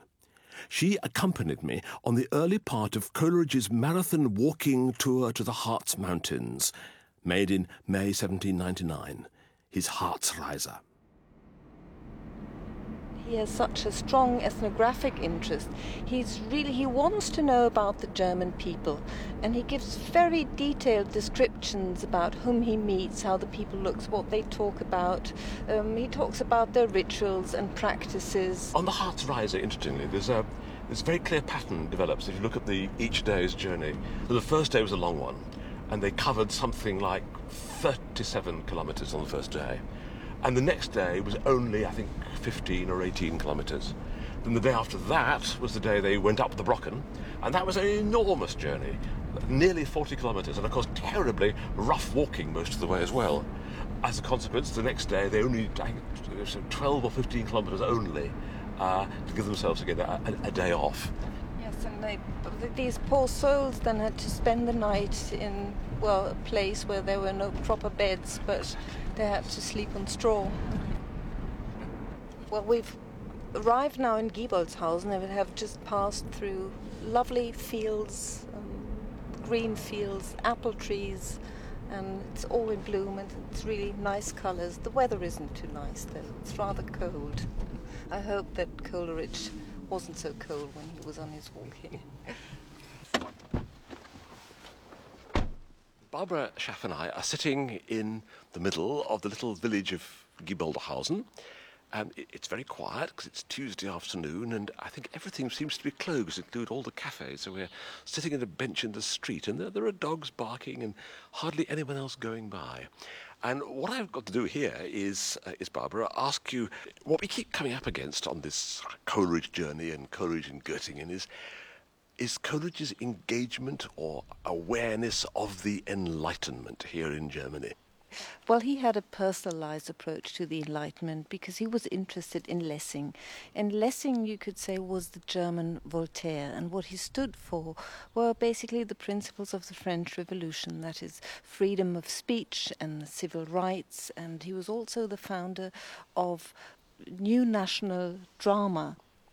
She accompanied me on the early part of Coleridge's marathon walking tour to the Harz Mountains, made in May seventeen ninety-nine, his Harzreise. He has such a strong ethnographic interest. He's really, he wants to know about the German people, and he gives very detailed descriptions about whom he meets, how the people look, what they talk about. Um, he talks about their rituals and practices. On the Harzreise, interestingly, there's a there's a very clear pattern develops if you look at the each day's journey. The first day was a long one, and they covered something like thirty-seven kilometres on the first day. And the next day was only, I think, fifteen or eighteen kilometres. Then the day after that was the day they went up the Brocken, and that was an enormous journey, nearly forty kilometres, and of course terribly rough walking most of the way as well. As a consequence, the next day they only, I think, twelve or fifteen kilometres only uh, to give themselves again a, a, a day off. Yes, and they, these poor souls then had to spend the night in, well, a place where there were no proper beds, but they had to sleep on straw. Well, we've arrived now in Giebelshausen and we have just passed through lovely fields, um, green fields, apple trees, and it's all in bloom and it's really nice colours. The weather isn't too nice though, it's rather cold. I hope that Coleridge wasn't so cold when he was on his walk here. Barbara Schaff and I are sitting in the middle of the little village of Giebelshausen. Um, it, it's very quiet because it's Tuesday afternoon and I think everything seems to be closed, including all the cafes. So we're sitting on a bench in the street and there, there are dogs barking and hardly anyone else going by. And what I've got to do here is, uh, is Barbara, ask you what we keep coming up against on this Coleridge journey and Coleridge in Göttingen is Is Coleridge's engagement or awareness of the Enlightenment here in Germany? Well, he had a personalized approach to the Enlightenment because he was interested in Lessing. And Lessing, you could say, was the German Voltaire. And what he stood for were basically the principles of the French Revolution, that is, freedom of speech and civil rights. And he was also the founder of new national drama.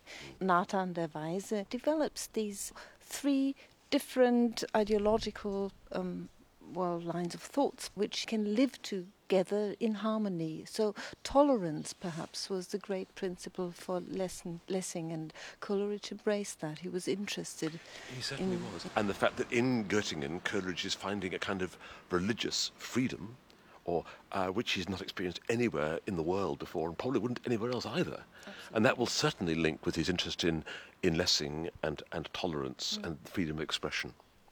Nathan der Weise develops these three different ideological um, well, lines of thoughts which can live together in harmony. So tolerance, perhaps, was the great principle for Lessing, Lessing and Coleridge embraced that. He was interested. He certainly in was. And the fact that in Göttingen, Coleridge is finding a kind of religious freedom or uh, which he's not experienced anywhere in the world before and probably wouldn't anywhere else either. Absolutely. And that will certainly link with his interest in, in Lessing and, and tolerance mm. and freedom of expression.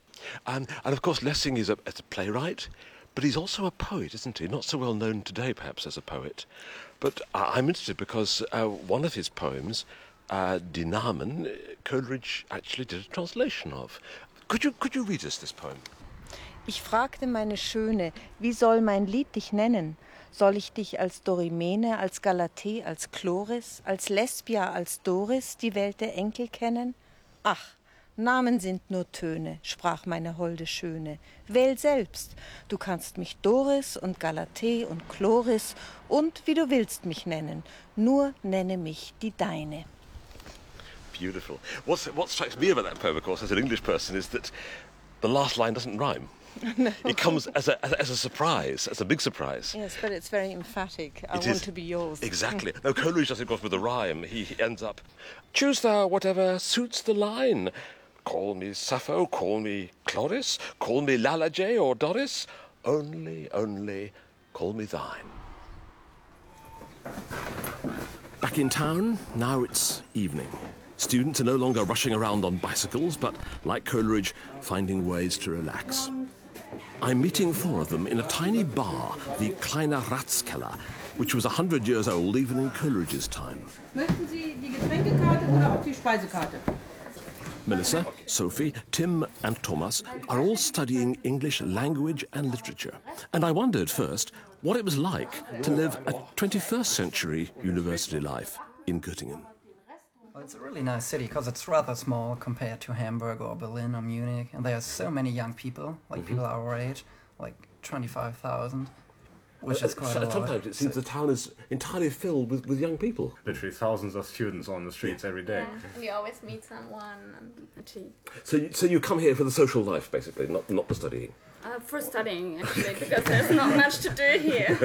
Um, and of course Lessing is a, is a playwright, but he's also a poet, isn't he? Not so well known today perhaps as a poet. But uh, I'm interested because uh, one of his poems, uh, Die Namen, Coleridge actually did a translation of. Could you, could you read us this poem? Ich fragte meine Schöne, wie soll mein Lied dich nennen? Soll ich dich als Dorimene, als Galatee, als Chloris, als Lesbia, als Doris, die Welt der Enkel kennen? Ach, Namen sind nur Töne, sprach meine holde Schöne. Wähl selbst, du kannst mich Doris und Galatee und Chloris und wie du willst mich nennen, nur nenne mich die Deine. Beautiful. What's, what strikes me about that poem, of course, as an English person, is that the last line doesn't rhyme. No. It comes as a, as a surprise, as a big surprise. Yes, but it's very emphatic. I it want is. to be yours. Exactly. Now, Coleridge does, of course, with a rhyme. He, he ends up, choose thou whatever suits the line. Call me Sappho, call me Chloris, call me Lalage or Doris. Only, only, call me thine. Back in town, now it's evening. Students are no longer rushing around on bicycles, but, like Coleridge, finding ways to relax. I'm meeting four of them in a tiny bar, the Kleiner Ratskeller, which was a hundred years old even in Coleridge's time. Möchten Sie die Getränkekarte oder auch die Speisekarte? Melissa, Sophie, Tim and Thomas are all studying English language and literature. And I wondered first what it was like to live a twenty-first century university life in Göttingen. Well, it's a really nice city because it's rather small compared to Hamburg or Berlin or Munich. And there are so many young people, like mm-hmm. people our age, like twenty-five thousand, which uh, is quite uh, a lot. Sometimes it seems so, the town is entirely filled with, with young people. Literally thousands of students on the streets every day. Yeah, we always meet someone and achieve. So, you, so you come here for the social life, basically, not, not the studying? Uh, for studying, actually, because there's not much to do here.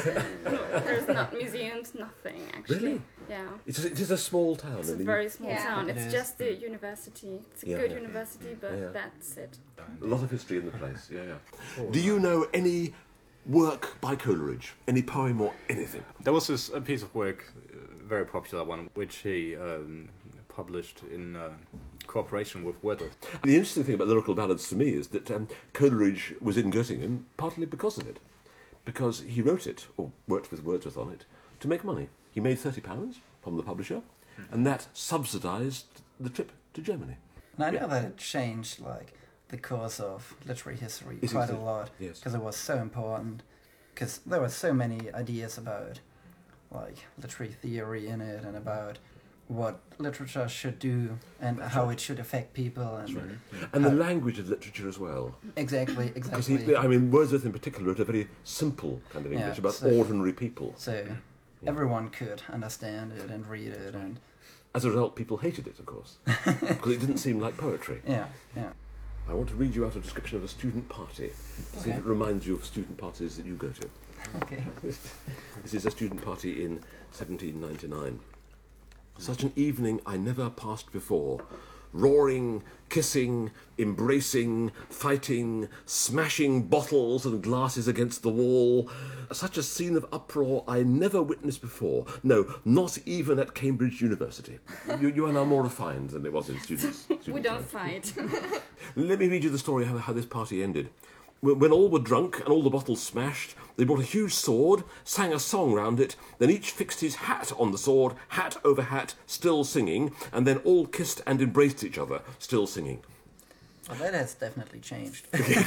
There's not museums, nothing, actually. Really? Yeah. It's a, it is a small town. It's a and very you- small Yeah. town. It It's is. just the university. It's a Yeah, good yeah. university, but Yeah. that's it. A lot of history in the place, yeah, yeah. Do you know any work by Coleridge? Any poem or anything? There was this a piece of work, a very popular one, which he um, published in uh, cooperation with Wordsworth. The interesting thing about the Lyrical Ballads to me is that um, Coleridge was in Göttingen partly because of it. Because he wrote it, or worked with Wordsworth on it, to make money. He made thirty pounds from the publisher, and that subsidised the trip to Germany. And I know that it changed, like, the course of literary history Yes, quite it a did. lot. Yes. Because it was so important. Because there were so many ideas about, like, literary theory in it and about what literature should do and That's how right. it should affect people. And, And the how- language of literature as well. Exactly, Because exactly. he, I mean, Wordsworth in particular wrote a very simple kind of Yeah, English about so- ordinary people. So everyone could understand it and read it. And As a result, people hated it, of course, because it didn't seem like poetry. Yeah, yeah. I want to read you out a description of a student party. See Okay. if it reminds you of student parties that you go to. Okay. This is a student party in seventeen ninety-nine. Such an evening I never passed before. Roaring, kissing, embracing, fighting, smashing bottles and glasses against the wall. Such a scene of uproar I never witnessed before. No, not even at Cambridge University. You, you are now more refined than it was in students. student We don't times. fight. Let me read you the story how, how this party ended. When when all were drunk and all the bottles smashed, they brought a huge sword, sang a song round it, then each fixed his hat on the sword, hat over hat, still singing, and then all kissed and embraced each other, still singing. Well, that has definitely changed.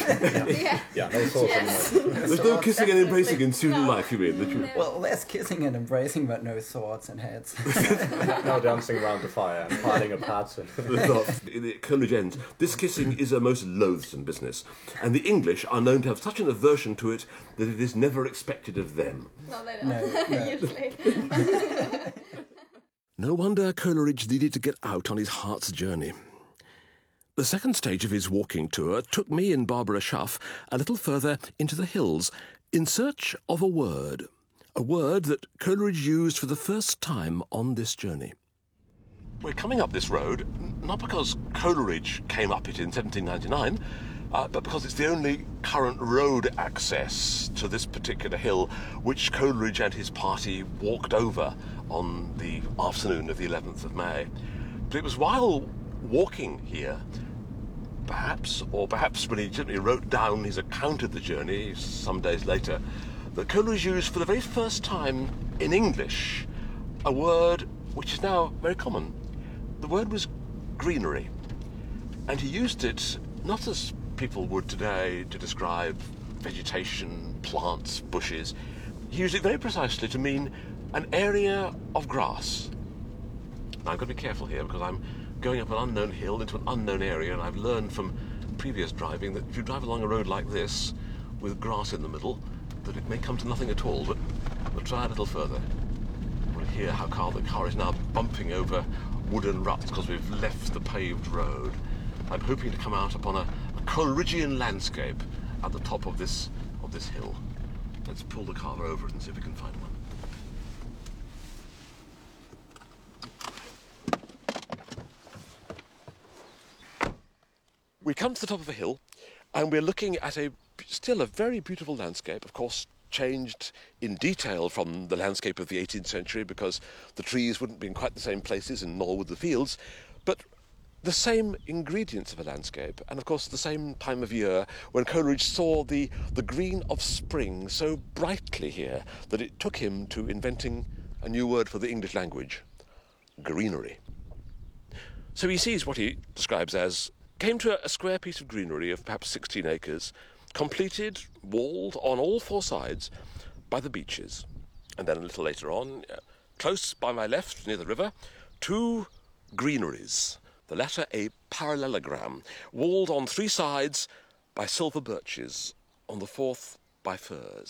Yeah. Yeah, no sword Yes. There's no kissing and embracing in student life, you mean? that you- Well, there's kissing and embracing, but no swords and heads. No dancing around the fire and piling up hats. And The Coleridge ends. This kissing is a most loathsome business, and the English are known to have such an aversion to it that it is never expected of them. No, they No, don't. no. Usually. No wonder Coleridge needed to get out on his heart's journey. The second stage of his walking tour took me and Barbara Schaff a little further into the hills in search of a word, a word that Coleridge used for the first time on this journey. We're coming up this road, not because Coleridge came up it in seventeen ninety-nine, uh, but because it's the only current road access to this particular hill which Coleridge and his party walked over on the afternoon of the eleventh of May. But it was while walking here, perhaps, or perhaps when he simply wrote down his account of the journey some days later, that Coleridge used for the very first time in English a word which is now very common. The word was greenery, and he used it not as people would today to describe vegetation, plants, bushes. He used it very precisely to mean an area of grass. Now, I've got to be careful here because I'm going up an unknown hill into an unknown area, and I've learned from previous driving that if you drive along a road like this with grass in the middle, that it may come to nothing at all, but we'll try a little further. We'll hear how car, the car is now bumping over wooden ruts because we've left the paved road. I'm hoping to come out upon a, a Coleridgean landscape at the top of this of this hill. Let's pull the car over and see if we can find one. We come to the top of a hill, and we're looking at a still a very beautiful landscape, of course changed in detail from the landscape of the eighteenth century because the trees wouldn't be in quite the same places and nor would the fields, but the same ingredients of a landscape, and of course the same time of year when Coleridge saw the, the green of spring so brightly here that it took him to inventing a new word for the English language, greenery. So he sees what he describes as came to a, a square piece of greenery of perhaps sixteen acres, completed, walled on all four sides by the beeches. And then a little later on, uh, close by my left, near the river, two greeneries, the latter a parallelogram, walled on three sides by silver birches, on the fourth by firs.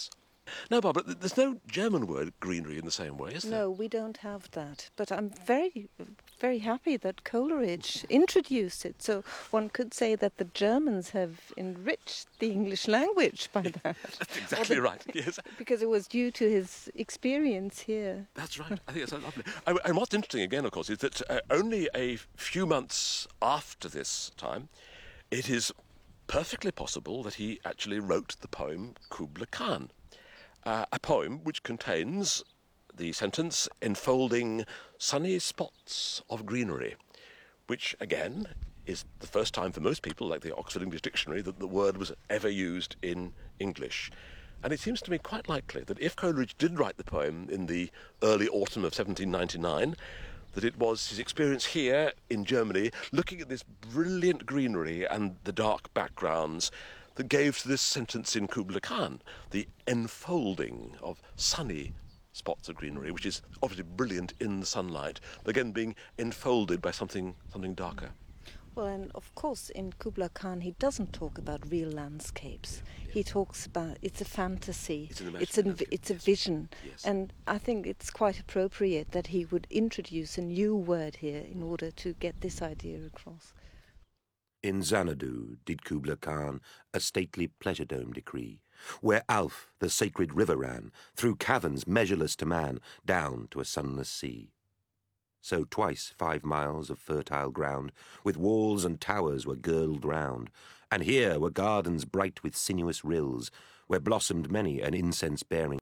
No, Barbara, there's no German word greenery in the same way, is there? No, we don't have that. But I'm very, very happy that Coleridge introduced it. So one could say that the Germans have enriched the English language by that. That's exactly the, right, yes. Because it was due to his experience here. That's right. I think it's so lovely. And, and what's interesting, again, of course, is that uh, only a few months after this time, it is perfectly possible that he actually wrote the poem Kubla Khan. Uh, a poem which contains the sentence enfolding sunny spots of greenery, which, again, is the first time for most people, like the Oxford English Dictionary, that the word was ever used in English. And it seems to me quite likely that if Coleridge did write the poem in the early autumn of seventeen ninety-nine, that it was his experience here in Germany, looking at this brilliant greenery and the dark backgrounds, that gave to this sentence in Kubla Khan the enfolding of sunny spots of greenery, which is obviously brilliant in the sunlight, but again being enfolded by something something darker. Well, and of course in Kubla Khan he doesn't talk about real landscapes. He talks about, it's a fantasy, it's, an it's, an, landscape, it's a yes. vision. Yes. And I think it's quite appropriate that he would introduce a new word here in order to get this idea across. In Xanadu did Kubla Khan a stately pleasure dome decree, where Alph, the sacred river, ran, through caverns measureless to man, down to a sunless sea. So twice five miles of fertile ground, with walls and towers were girdled round, and here were gardens bright with sinuous rills, where blossomed many an incense-bearing